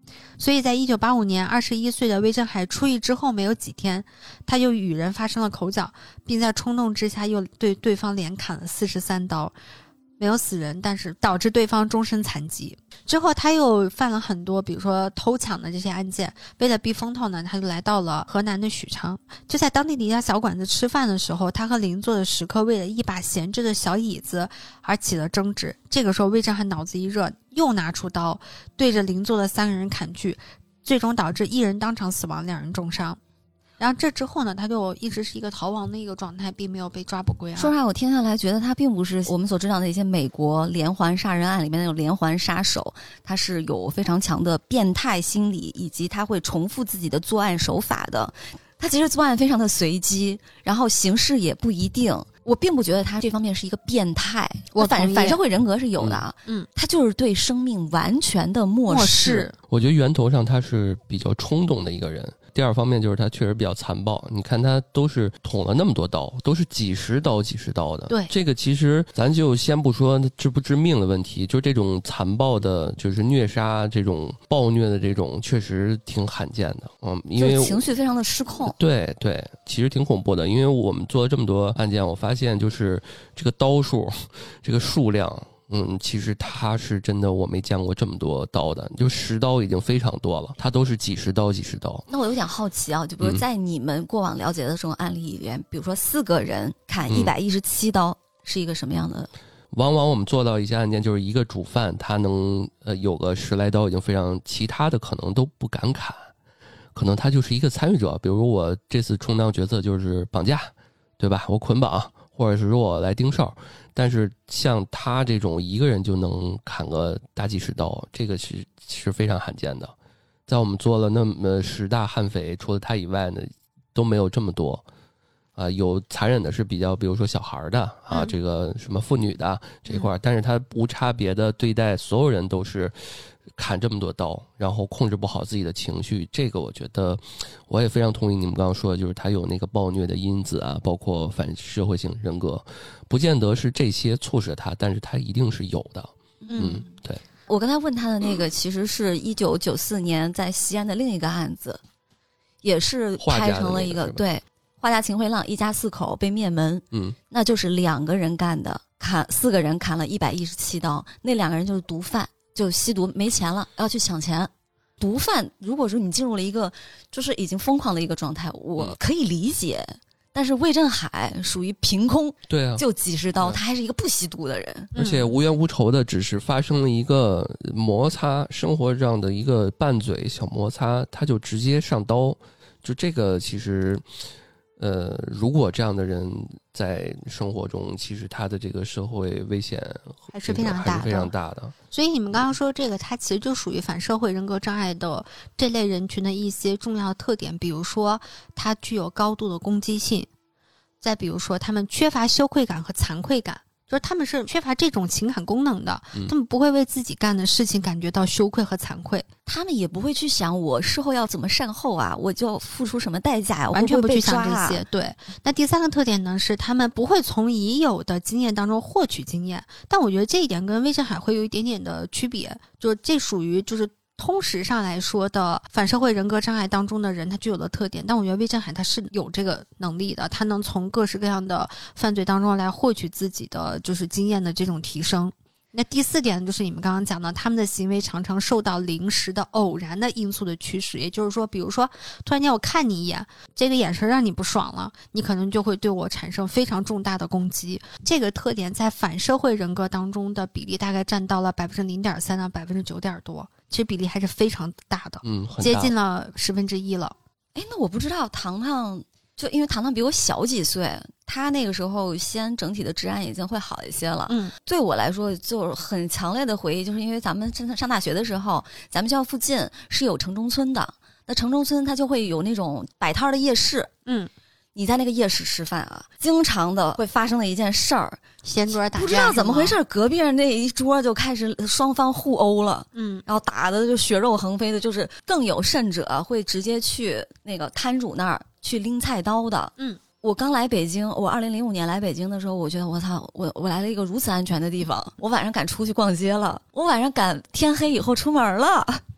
所以在一九八五年，二十一岁的魏振海出狱之后没有几天，他就与人发生了口角，并在冲动之下又对对方连砍了四十三刀，没有死人，但是导致对方终身残疾。之后他又犯了很多比如说偷抢的这些案件，为了避风头呢，他就来到了河南的许昌。就在当地的一家小馆子吃饭的时候，他和邻座的食客为了一把闲置的小椅子而起了争执。这个时候魏振海脑子一热，又拿出刀对着邻座的三个人砍去，最终导致一人当场死亡，两人重伤。然后这之后呢，他就一直是一个逃亡的一个状态，并没有被抓捕归案。 说实话，我听下来觉得他并不是我们所知道的一些美国连环杀人案里面那种连环杀手，他是有非常强的变态心理，以及他会重复自己的作案手法的。他其实作案非常的随机，然后形式也不一定。我并不觉得他这方面是一个变态， 我反反社会人格是有的， 嗯， 他就是对生命完全的漠视。 漠视我觉得源头上他是比较冲动的一个人。第二方面就是他确实比较残暴，你看他都是捅了那么多刀，都是几十刀几十刀的。 对， 这个其实咱就先不说致不致命的问题，就这种残暴的，就是虐杀这种暴虐的这种，确实挺罕见的。嗯，因为情绪非常的失控。 对对，其实挺恐怖的。因为我们做了这么多案件，我发现就是这个刀数，这个数量。嗯，其实他是真的，我没见过这么多刀的，就十刀已经非常多了，他都是几十刀几十刀。 那我有点好奇啊，就比如在你们过往了解的这种案例里边，嗯、比如说四个人砍一百一十七刀、嗯，是一个什么样的？ 往往我们做到一些案件，就是一个主犯他能呃有个十来刀已经非常，其他的可能都不敢砍，可能他就是一个参与者。比如我这次充当角色就是绑架，对吧？我捆绑，或者是说我来盯梢。但是像他这种一个人就能砍个大几十刀，这个是是非常罕见的。在我们做了那么十大悍匪，除了他以外呢，都没有这么多。啊、呃，有残忍的是比较，比如说小孩的啊， 嗯、 这个什么妇女的这一块、嗯，但是他无差别的对待所有人，都是砍这么多刀，然后控制不好自己的情绪。这个我觉得我也非常同意你们刚刚说的，就是他有那个暴虐的因子啊，包括反社会性人格，不见得是这些促使他，但是他一定是有的。嗯，嗯对。 我刚才问他的那个，其实是一九九四年在西安的另一个案子，也是拍成了一个对。画家秦回浪一家四口被灭门， 嗯， 那就是两个人干的，砍四个人砍了一百一十七刀，那两个人就是毒贩，就吸毒没钱了要去抢钱。毒贩如果说你进入了一个就是已经疯狂的一个状态，我可以理解，嗯、但是魏振海属于凭空对啊就几十刀，他还是一个不吸毒的人， 而且无冤无仇的，只是发生了一个摩擦，生活上的一个拌嘴小摩擦，他就直接上刀，就这个其实。呃，如果这样的人在生活中，其实他的这个社会危险还是非常大的， 非常大的。 所以你们刚刚说这个，它其实就属于反社会人格障碍的这类人群的一些重要特点，比如说他具有高度的攻击性，再比如说他们缺乏羞愧感和惭愧感。就是他们是缺乏这种情感功能的、嗯、他们不会为自己干的事情感觉到羞愧和惭愧， 他们也不会去想我事后要怎么善后啊，我就付出什么代价呀、啊， 完全不去想这些。对，那第三个特点呢是他们不会从已有的经验当中获取经验，但我觉得这一点跟魏振海会有一点点的区别，就是这属于就是通识上来说的反社会人格障碍当中的人他具有的特点，但我觉得魏振海他是有这个能力的，他能从各式各样的犯罪当中来获取自己的就是经验的这种提升。那第四点就是你们刚刚讲的，他们的行为常常受到临时的偶然的因素的驱使，也就是说比如说突然间我看你一眼，这个眼神让你不爽了，你可能就会对我产生非常重大的攻击。这个特点在反社会人格当中的比例大概占到了 百分之零点三 到 百分之九点多，其实比例还是非常大的， 嗯， 接近了十分之一了。 哎，那我不知道糖糖，就因为糖糖比我小几岁，他那个时候西安整体的治安已经会好一些了。 嗯， 对我来说就是很强烈的回忆，就是因为咱们上上大学的时候，咱们学校附近是有城中村的，那城中村它就会有那种摆摊的夜市。 嗯， 你在那个夜市吃饭啊，经常的会发生的一件事儿， 掀桌打架， 不知道怎么回事，隔壁那一桌就开始双方互殴了， 嗯， 然后打的就血肉横飞的，就是更有甚者会直接去那个摊主那儿去拎菜刀的。 嗯， 我刚来北京，我二零零五年来北京的时候，我觉得我操，我我来了一个如此安全的地方，我晚上敢出去逛街了，我晚上敢天黑以后出门了。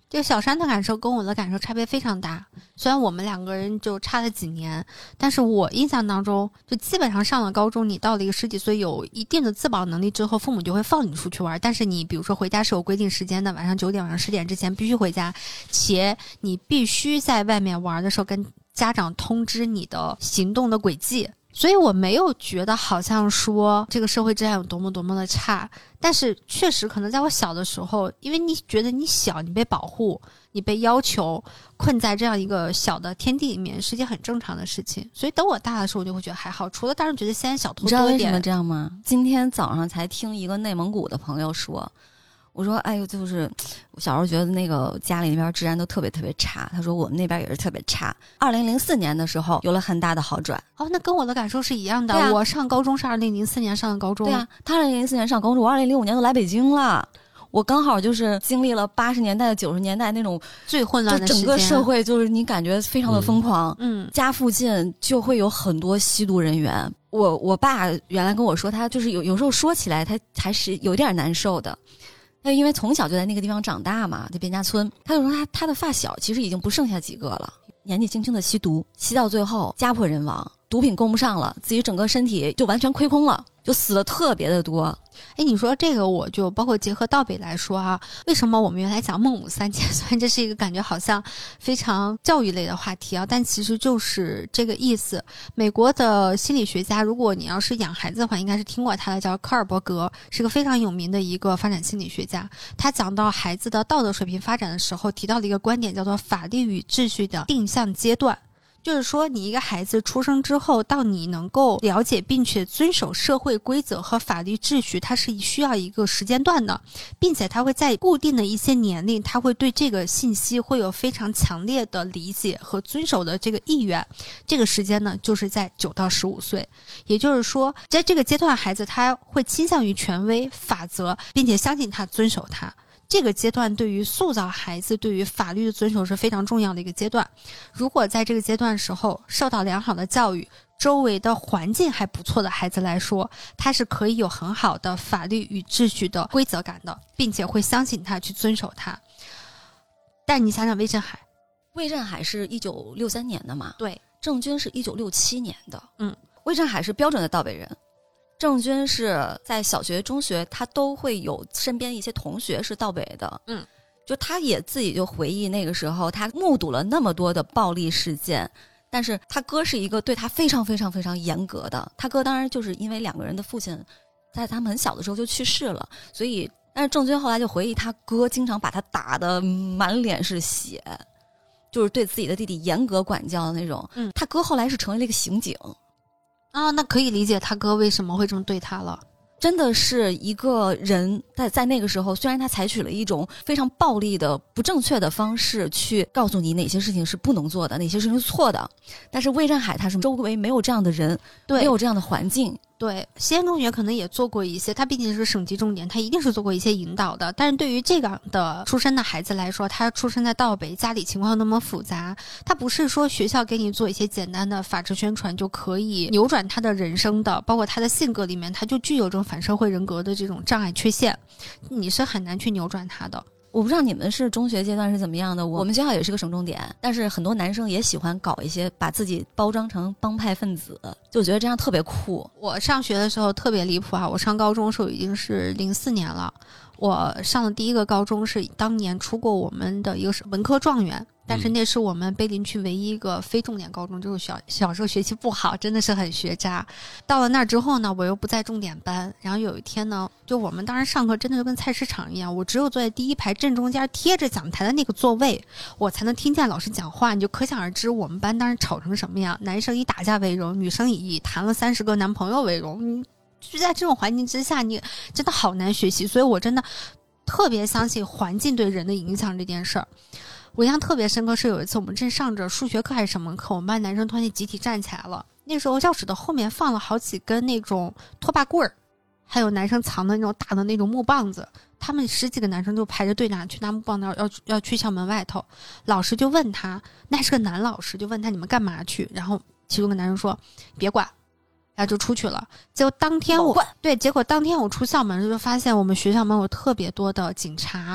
就小山的感受跟我的感受差别非常大，虽然我们两个人就差了几年，但是我印象当中就基本上上了高中，你到了一个十几岁有一定的自保能力之后，父母就会放你出去玩，但是你比如说回家是有规定时间的，晚上九点晚上十点之前必须回家，且你必须在外面玩的时候跟家长通知你的行动的轨迹。所以我没有觉得好像说这个社会质量有多么多么的差，但是确实可能在我小的时候，因为你觉得你小，你被保护，你被要求困在这样一个小的天地里面是一件很正常的事情，所以等我大的时候我就会觉得还好，除了当然觉得现在小偷多一点。 你知道为什么这样吗？今天早上才听一个内蒙古的朋友说，我说哎呦，就是我小时候觉得那个家里那边治安都特别特别差，他说我们那边也是特别差。二零零四年的时候有了很大的好转。 哦，那跟我的感受是一样的。 啊、 我上高中是二零零四年上的高中。 对啊，他二零零四年上高中，我二零零五年都来北京了。我刚好就是经历了八十年代、九十年代那种最混乱的时间， 整个社会就是你感觉非常的疯狂。 嗯， 家附近就会有很多吸毒人员。我我爸原来跟我说，他就是有有时候说起来，他还是有点难受的。他因为从小就在那个地方长大嘛，在边家村，他就说他他的发小其实已经不剩下几个了，年纪轻轻的吸毒，吸到最后家破人亡，毒品供不上了，自己整个身体就完全亏空了，就死的特别的多。 哎，你说这个我就包括结合道北来说啊，为什么我们原来讲孟母三迁，虽然这是一个感觉好像非常教育类的话题啊，但其实就是这个意思。美国的心理学家，如果你要是养孩子的话，应该是听过他的，叫科尔伯格，是个非常有名的一个发展心理学家。他讲到孩子的道德水平发展的时候，提到了一个观点，叫做法律与秩序的定向阶段。就是说你一个孩子出生之后到你能够了解并且遵守社会规则和法律秩序，它是需要一个时间段的，并且他会在固定的一些年龄，他会对这个信息会有非常强烈的理解和遵守的这个意愿。这个时间呢就是在九到十五岁，也就是说在这个阶段孩子他会倾向于权威法则，并且相信他遵守它。这个阶段对于塑造孩子对于法律的遵守是非常重要的一个阶段。如果在这个阶段时候受到良好的教育，周围的环境还不错的孩子来说，他是可以有很好的法律与秩序的规则感的，并且会相信他去遵守它。但你想想魏振海， 魏振海是一九六三年的嘛？ 对， 郑钧是一九六七年的。 嗯， 魏振海是标准的道北人。郑钧是在小学中学他都会有身边一些同学是道北的。 嗯， 就他也自己就回忆那个时候他目睹了那么多的暴力事件，但是他哥是一个对他非常非常非常严格的。他哥当然就是因为两个人的父亲在他们很小的时候就去世了，所以但是郑钧后来就回忆他哥经常把他打得满脸是血，就是对自己的弟弟严格管教的那种。 嗯， 他哥后来是成为了一个刑警。 啊，那可以理解他哥为什么会这么对他了。 真的是一个人在在那个时候，虽然他采取了一种非常暴力的不正确的方式去告诉你哪些事情是不能做的，哪些事情是错的，但是魏振海他是周围没有这样的人， 对， 没有这样的环境。 对，西安中学可能也做过一些，他毕竟是省级重点，他一定是做过一些引导的。但是对于这样的出身的孩子来说，他出生在道北，家里情况那么复杂，他不是说学校给你做一些简单的法制宣传就可以扭转他的人生的，包括他的性格里面，他就具有这种反社会人格的这种障碍缺陷，你是很难去扭转他的。 我不知道你们是中学阶段是怎么样的，我们学校也是个省重点，但是很多男生也喜欢搞一些把自己包装成帮派分子，就觉得这样特别酷。 我上学的时候特别离谱啊，我上高中的时候已经是零四年了，我上的第一个高中是当年出过我们的一个文科状元，但是那是我们碑林区唯一一个非重点高中，就是小小时候学习不好，真的是很学渣。到了那儿之后呢，我又不在重点班，然后有一天呢，就我们当时上课真的就跟菜市场一样，我只有坐在第一排正中间贴着讲台的那个座位，我才能听见老师讲话。你就可想而知我们班当时吵成什么样，男生以打架为荣，女生以谈了三十个男朋友为荣。你就在这种环境之下，你真的好难学习。所以我真的特别相信环境对人的影响这件事儿。我印象特别深刻是有一次我们正上着数学课还是什么课，我们班男生突然间集体站起来了，那时候教室的后面放了好几根那种拖把棍儿，还有男生藏的那种大的那种木棒子，他们十几个男生就排着队拿去拿木棒，要要要去校门外头。老师就问他，那是个男老师，就问他你们干嘛去，然后其中个男生说别管，然后就出去了。结果当天我对，结果当天我出校门就发现我们学校门有特别多的警察，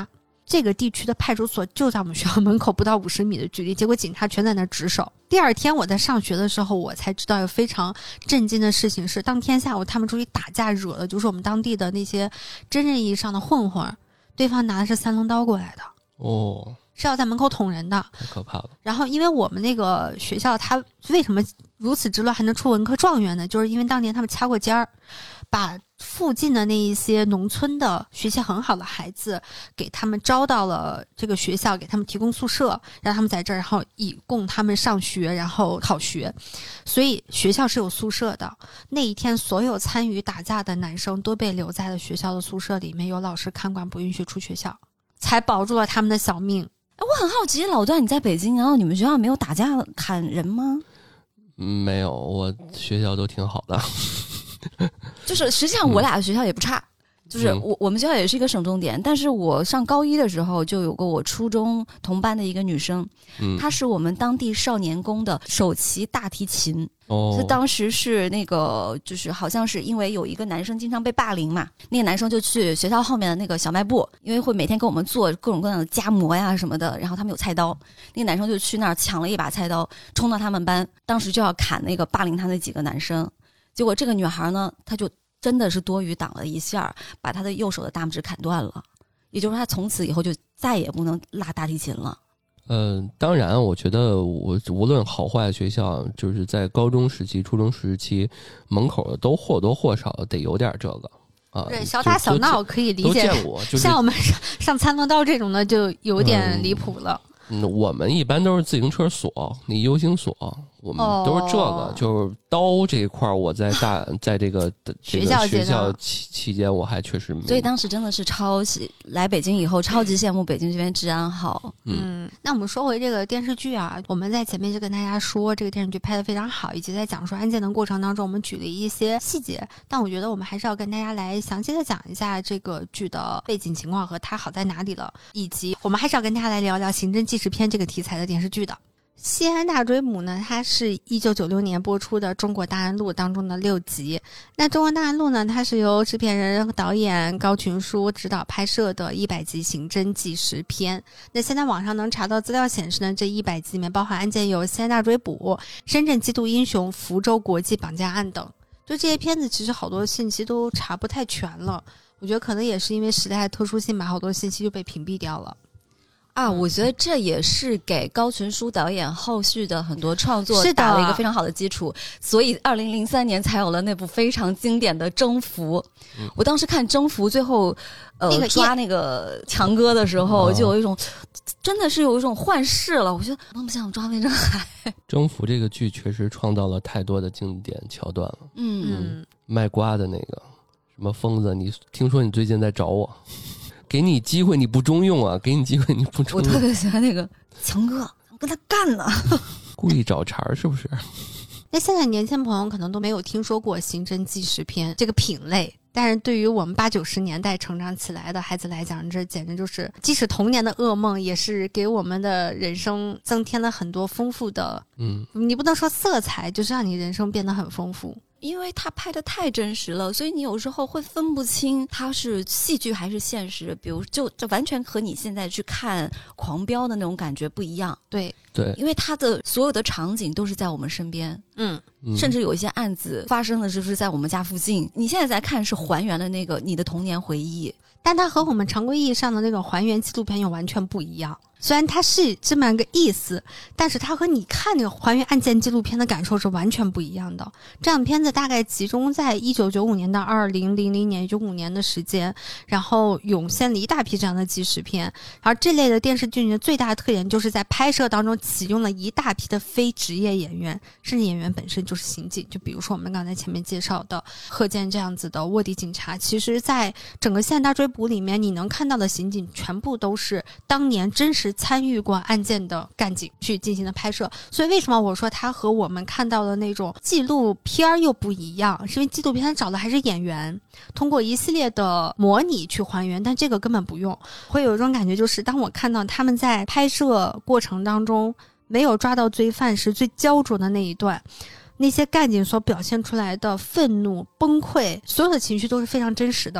这个地区的派出所就在我们学校门口不到五十米的距离，结果警察全在那值守。第二天我在上学的时候，我才知道有非常震惊的事情是，当天下午他们出去打架，惹的就是我们当地的那些真正意义上的混混，对方拿的是三棱刀过来的哦， 是要在门口捅人的， 太可怕了。 然后因为我们那个学校它为什么如此之乱还能出文科状元呢，就是因为当年他们掐过尖儿，把附近的那一些农村的学习很好的孩子给他们招到了这个学校，给他们提供宿舍，让他们在这儿，然后以供他们上学然后考学，所以学校是有宿舍的。那一天所有参与打架的男生都被留在了学校的宿舍里面，有老师看管，不允许出学校，才保住了他们的小命。 我很好奇，老段你在北京，然后你们学校没有打架砍人吗？ 没有，我学校都挺好的。 就是实际上我俩的学校也不差，嗯、就是我我们学校也是一个省重点，但是我上高一的时候就有过我初中同班的一个女生，嗯、她是我们当地少年宫的首席大提琴。哦，就当时是那个就是好像是因为有一个男生经常被霸凌嘛，那个男生就去学校后面的那个小卖部，因为会每天给我们做各种各样的夹馍呀什么的，然后他们有菜刀，那个男生就去那儿抢了一把菜刀，冲到他们班，当时就要砍那个霸凌他那几个男生。结果这个女孩呢，她就真的是多余挡了一下，把她的右手的大拇指砍断了，也就是她从此以后就再也不能拉大提琴了。 呃，当然，我觉得我无论好坏学校，就是在高中时期、初中时期，门口都或多或少得有点这个啊。 对，小打小闹可以理解。 都见过，就是像我们上上参谋道这种的，就有点离谱了。 嗯，我们一般都是自行车锁，你 U 型锁，我们都是这个，哦、就是刀这一块，我在大在这个学校学校期期间，我还确实没。 所以当时真的是超级来北京以后，超级羡慕北京这边治安好。 嗯，那我们说回这个电视剧啊，我们在前面就跟大家说，这个电视剧拍得非常好，以及在讲述案件的过程当中，我们举了一些细节，但我觉得我们还是要跟大家来详细的讲一下这个剧的背景情况和它好在哪里了，以及我们还是要跟大家来聊聊刑侦纪实片这个题材的电视剧的。西安大追捕呢，它是一九九六年播出的中国大案录当中的六集。那中国大案录呢，它是由制片人导演高群书指导拍摄的一百集刑侦纪实片。那现在网上能查到资料显示呢，这一百集里面包含案件有西安大追捕、深圳缉毒英雄、福州国际绑架案等。就这些片子其实好多信息都查不太全了，我觉得可能也是因为时代的特殊性吧，好多信息就被屏蔽掉了。 啊，我觉得这也是给高群书导演后续的很多创作打了一个非常好的基础，所以二零零三年才有了那部非常经典的《征服》。嗯、我当时看《征服》最后呃、那个、抓那个强哥的时候，就有一种、嗯、真的是有一种幻视了，我觉得那么想抓魏振海。《 征服》这个剧确实创造了太多的经典桥段了。嗯嗯，卖瓜的那个什么疯子，你听说你最近在找我？给你机会你不中用啊！给你机会你不中用。 我特别喜欢那个强哥，跟他干呢， 故意找茬是不是？ 那现在年轻朋友可能都没有听说过刑侦纪实片这个品类，但是对于我们八九十年代成长起来的孩子来讲，这简直就是即使童年的噩梦，也是给我们的人生增添了很多丰富的，嗯，你不能说色彩，就是让你人生变得很丰富。 因为他拍的太真实了，所以你有时候会分不清他是戏剧还是现实。比如就就完全和你现在去看狂飙的那种感觉不一样。 对对， 因为他的所有的场景都是在我们身边，嗯，甚至有一些案子发生的就是在我们家附近。你现在在看是还原了那个你的童年回忆， 但它和我们常规意义上的那种还原纪录片又完全不一样。虽然它是这么个意思，但是它和你看那个还原案件纪录片的感受是完全不一样的。这样片子大概集中在一九九五年到二零零零年，也就五年的时间，然后涌现了一大批这样的纪实片。而这类的电视剧的最大的特点就是在拍摄当中启用了一大批的非职业演员，甚至演员本身就是刑警。就比如说我们刚才前面介绍的贺建这样子的卧底警察，其实在整个现代大追捕里面，你能看到的刑警全部都是当年真实参与过案件的干警去进行的拍摄。所以为什么我说它和我们看到的那种纪录片又不一样，是因为纪录片找的还是演员，通过一系列的模拟去还原，但这个根本不用。会有一种感觉，就是当我看到他们在拍摄过程当中没有抓到罪犯时最焦灼的那一段，那些干警所表现出来的愤怒、崩溃，所有的情绪都是非常真实的。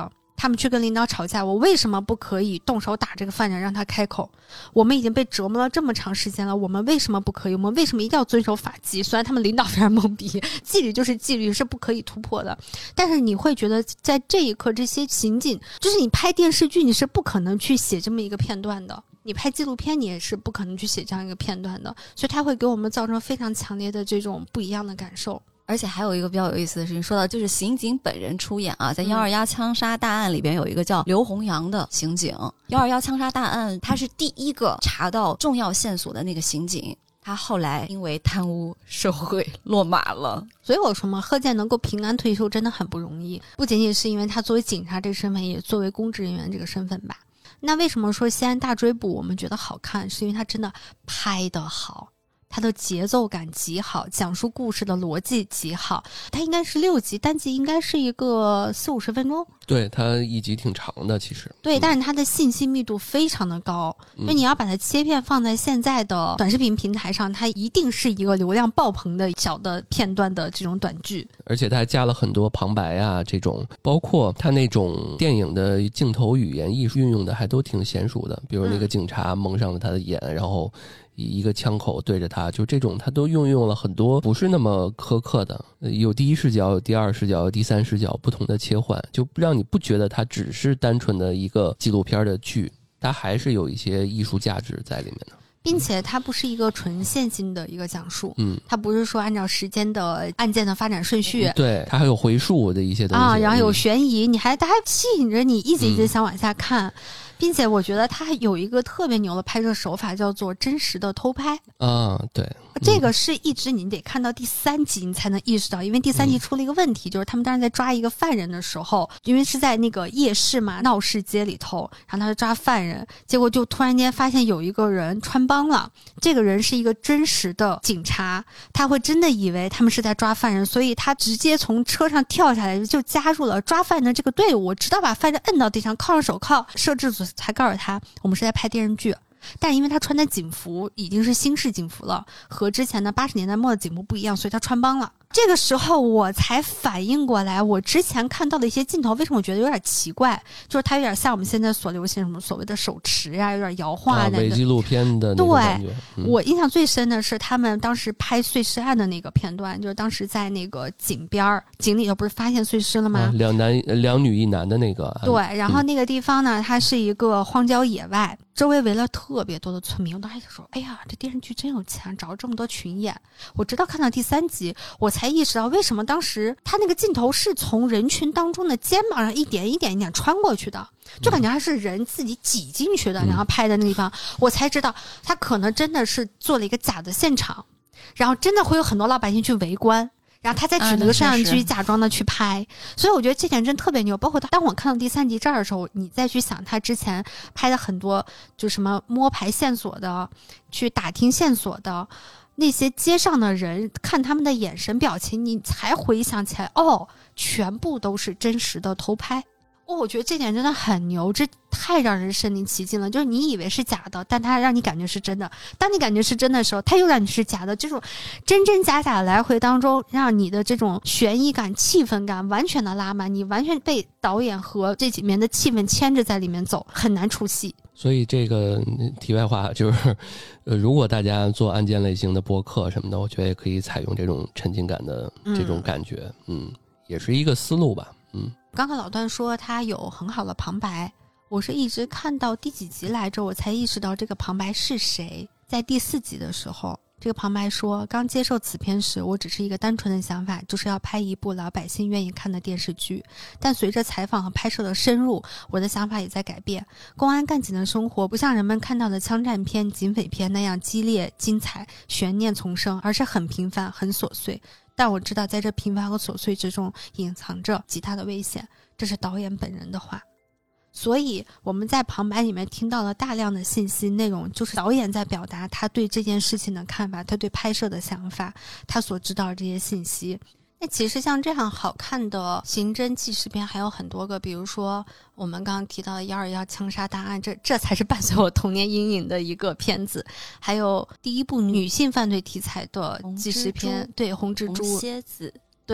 他们去跟领导吵架，我为什么不可以动手打这个犯人让他开口？我们已经被折磨了这么长时间了，我们为什么不可以？我们为什么一定要遵守法纪？虽然他们领导非常懵逼，纪律就是纪律，是不可以突破的，但是你会觉得在这一刻这些刑警，就是你拍电视剧你是不可能去写这么一个片段的，你拍纪录片你也是不可能去写这样一个片段的，所以它会给我们造成非常强烈的这种不一样的感受。 而且还有一个比较有意思的事情，说到就是刑警本人出演啊，在幺二幺枪杀大案里边有一个叫刘洪阳的刑警，幺二幺枪杀大案他是第一个查到重要线索的那个刑警，他后来因为贪污受贿落马了。 所以我说嘛，贺建能够平安退休真的很不容易，不仅仅是因为他作为警察这个身份，也作为公职人员这个身份吧。那为什么说西安大追捕我们觉得好看，是因为他真的拍得好，它的节奏感极好，讲述故事的逻辑极好。它应该是六集，单集应该是一个四五十分钟。 对，它一集挺长的其实。 对、 嗯、 但是它的信息密度非常的高，因为你要把它切片放在现在的短视频平台上，它一定是一个流量爆棚的小的片段的这种短剧。而且它还加了很多旁白啊，这种包括它那种电影的镜头语言艺术运用的还都挺娴熟的，比如那个警察蒙上了他的眼、嗯、然后一个枪口对着他，就这种他都运用了很多不是那么苛刻的，有第一视角，有第二视角，有第三视角，不同的切换，就让你不觉得它只是单纯的一个纪录片的剧，它还是有一些艺术价值在里面的， 并且它不是一个纯线性的一个讲述， 嗯， 它不是说按照时间的案件的发展顺序， 对，它还有回溯的一些东西啊，然后有悬疑，你还它还吸引着你一直一直想往下看。 嗯， 并且我觉得它有一个特别牛的拍摄手法，叫做真实的偷拍啊，对， 这个是一直你得看到第三集你才能意识到，因为第三集出了一个问题、嗯、就是他们当时在抓一个犯人的时候，因为是在那个夜市嘛，闹市街里头，然后他就抓犯人，结果就突然间发现有一个人穿帮了，这个人是一个真实的警察，他会真的以为他们是在抓犯人，所以他直接从车上跳下来就加入了抓犯人的这个队伍，直到把犯人摁到地上，铐上手铐，摄制组才告诉他我们是在拍电视剧。但因为他穿的警服已经是新式警服了，和之前的八十年代末的警服不一样，所以他穿帮了。这个时候我才反应过来，我之前看到的一些镜头为什么我觉得有点奇怪，就是它有点像我们现在所流行什么所谓的手持呀、啊，有点摇晃的、啊、 伪纪录片的那种感觉。 对、 嗯， 我印象最深的是他们当时拍碎尸案的那个片段，就是当时在那个井边，井里头不是发现碎尸了吗？ 啊、两男两女一男的那个。 对，然后那个地方呢，它是一个荒郊野外，周围围了特别多的村民。我当时就说，哎呀，这电视剧真有钱，找了这么多群演。我直到看到第三集，我才意识到为什么当时他那个镜头是从人群当中的肩膀上一点一点一点穿过去的，就感觉他是人自己挤进去的、嗯、然后拍的那地方，我才知道他可能真的是做了一个假的现场，然后真的会有很多老百姓去围观，然后他再举了个摄像机假装的去拍、啊、所以我觉得这点真特别牛。包括当我看到第三集这儿的时候，你再去想他之前拍的很多就什么摸排线索的，去打听线索的，那些街上的人看他们的眼神表情，你才回想起来，哦，全部都是真实的偷拍。哦，我觉得这点真的很牛，这太让人身临其境了。就是你以为是假的，但它让你感觉是真的，当你感觉是真的时候，它又让你是假的，这种真真假假的来回当中，让你的这种悬疑感气氛感完全的拉满，你完全被导演和这里面的气氛牵着在里面走，很难出戏。 所以这个题外话就是，呃，如果大家做案件类型的播客什么的，我觉得也可以采用这种沉浸感的这种感觉， 嗯, 嗯，也是一个思路吧，嗯。 刚刚老段说他有很好的旁白，我是一直看到第几集来着，我才意识到这个旁白是谁。在第四集的时候，这个旁白说，刚接受此片时，我只是一个单纯的想法，就是要拍一部老百姓愿意看的电视剧。但随着采访和拍摄的深入，我的想法也在改变。公安干警的生活不像人们看到的枪战片、警匪片那样激烈、精彩、悬念丛生，而是很平凡、很琐碎。但我知道在这平凡和琐碎之中隐藏着极大的危险，这是导演本人的话。所以我们在旁白里面听到了大量的信息内容，就是导演在表达他对这件事情的看法，他对拍摄的想法，他所知道的这些信息。那其实像这样好看的刑侦纪实片还有很多个，比如说我们刚刚提到的一二一枪杀大案，这这才是伴随我童年阴影的一个片子。还有第一部女性犯罪题材的纪实片，对，红蜘蛛、 红蝎子， 对，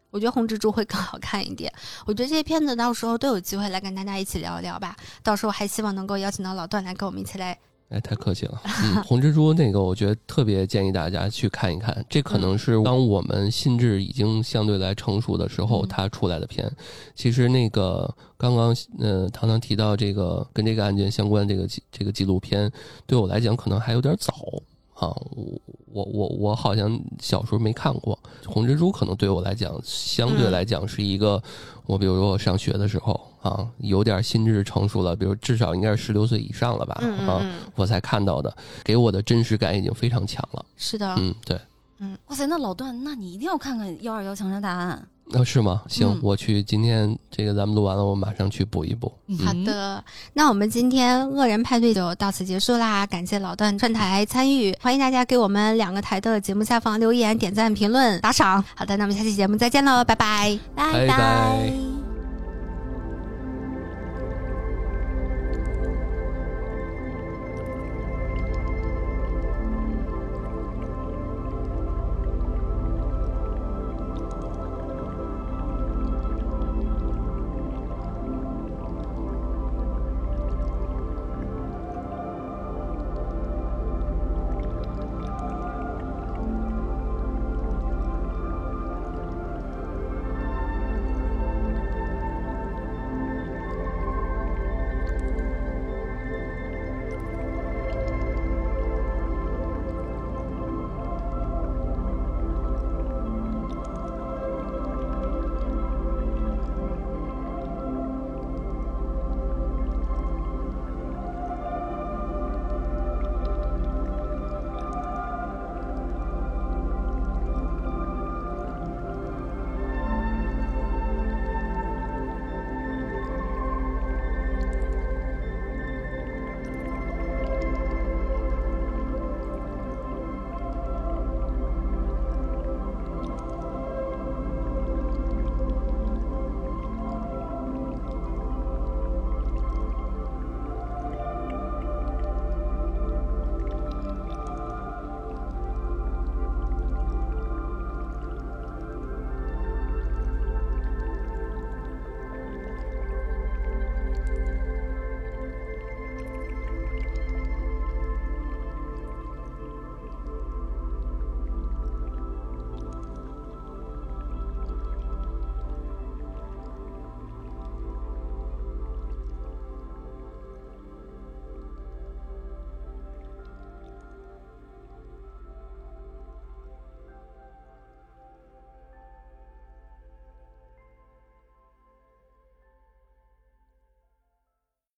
我觉得红蜘蛛会更好看一点。我觉得这些片子到时候都有机会来跟大家一起聊一聊吧。到时候还希望能够邀请到老段来跟我们一起来。 哎，太客气了。嗯，红蜘蛛那个，我觉得特别建议大家去看一看。这可能是当我们心智已经相对来成熟的时候，它出来的片。其实那个刚刚呃，唐唐提到这个跟这个案件相关的这个这个纪录片，对我来讲可能还有点早。啊，我我我好像小时候没看过红蜘蛛，可能对我来讲相对来讲是一个、嗯、我比如说我上学的时候啊，有点心智成熟了，比如至少应该是十六岁以上了吧、嗯嗯、啊，我才看到的，给我的真实感已经非常强了。 是的， 嗯，对， 嗯，哇塞，那老段，那你一定要看看幺二幺枪杀大案。 哦，是吗？行、 嗯， 我去，今天这个咱们录完了，我马上去补一补。 嗯、好的，那我们今天恶人派对就到此结束啦，感谢老段串台参与，欢迎大家给我们两个台的节目下方留言、点赞、评论、打赏。好的，那我们下期节目再见喽，拜拜， 拜拜。 拜拜。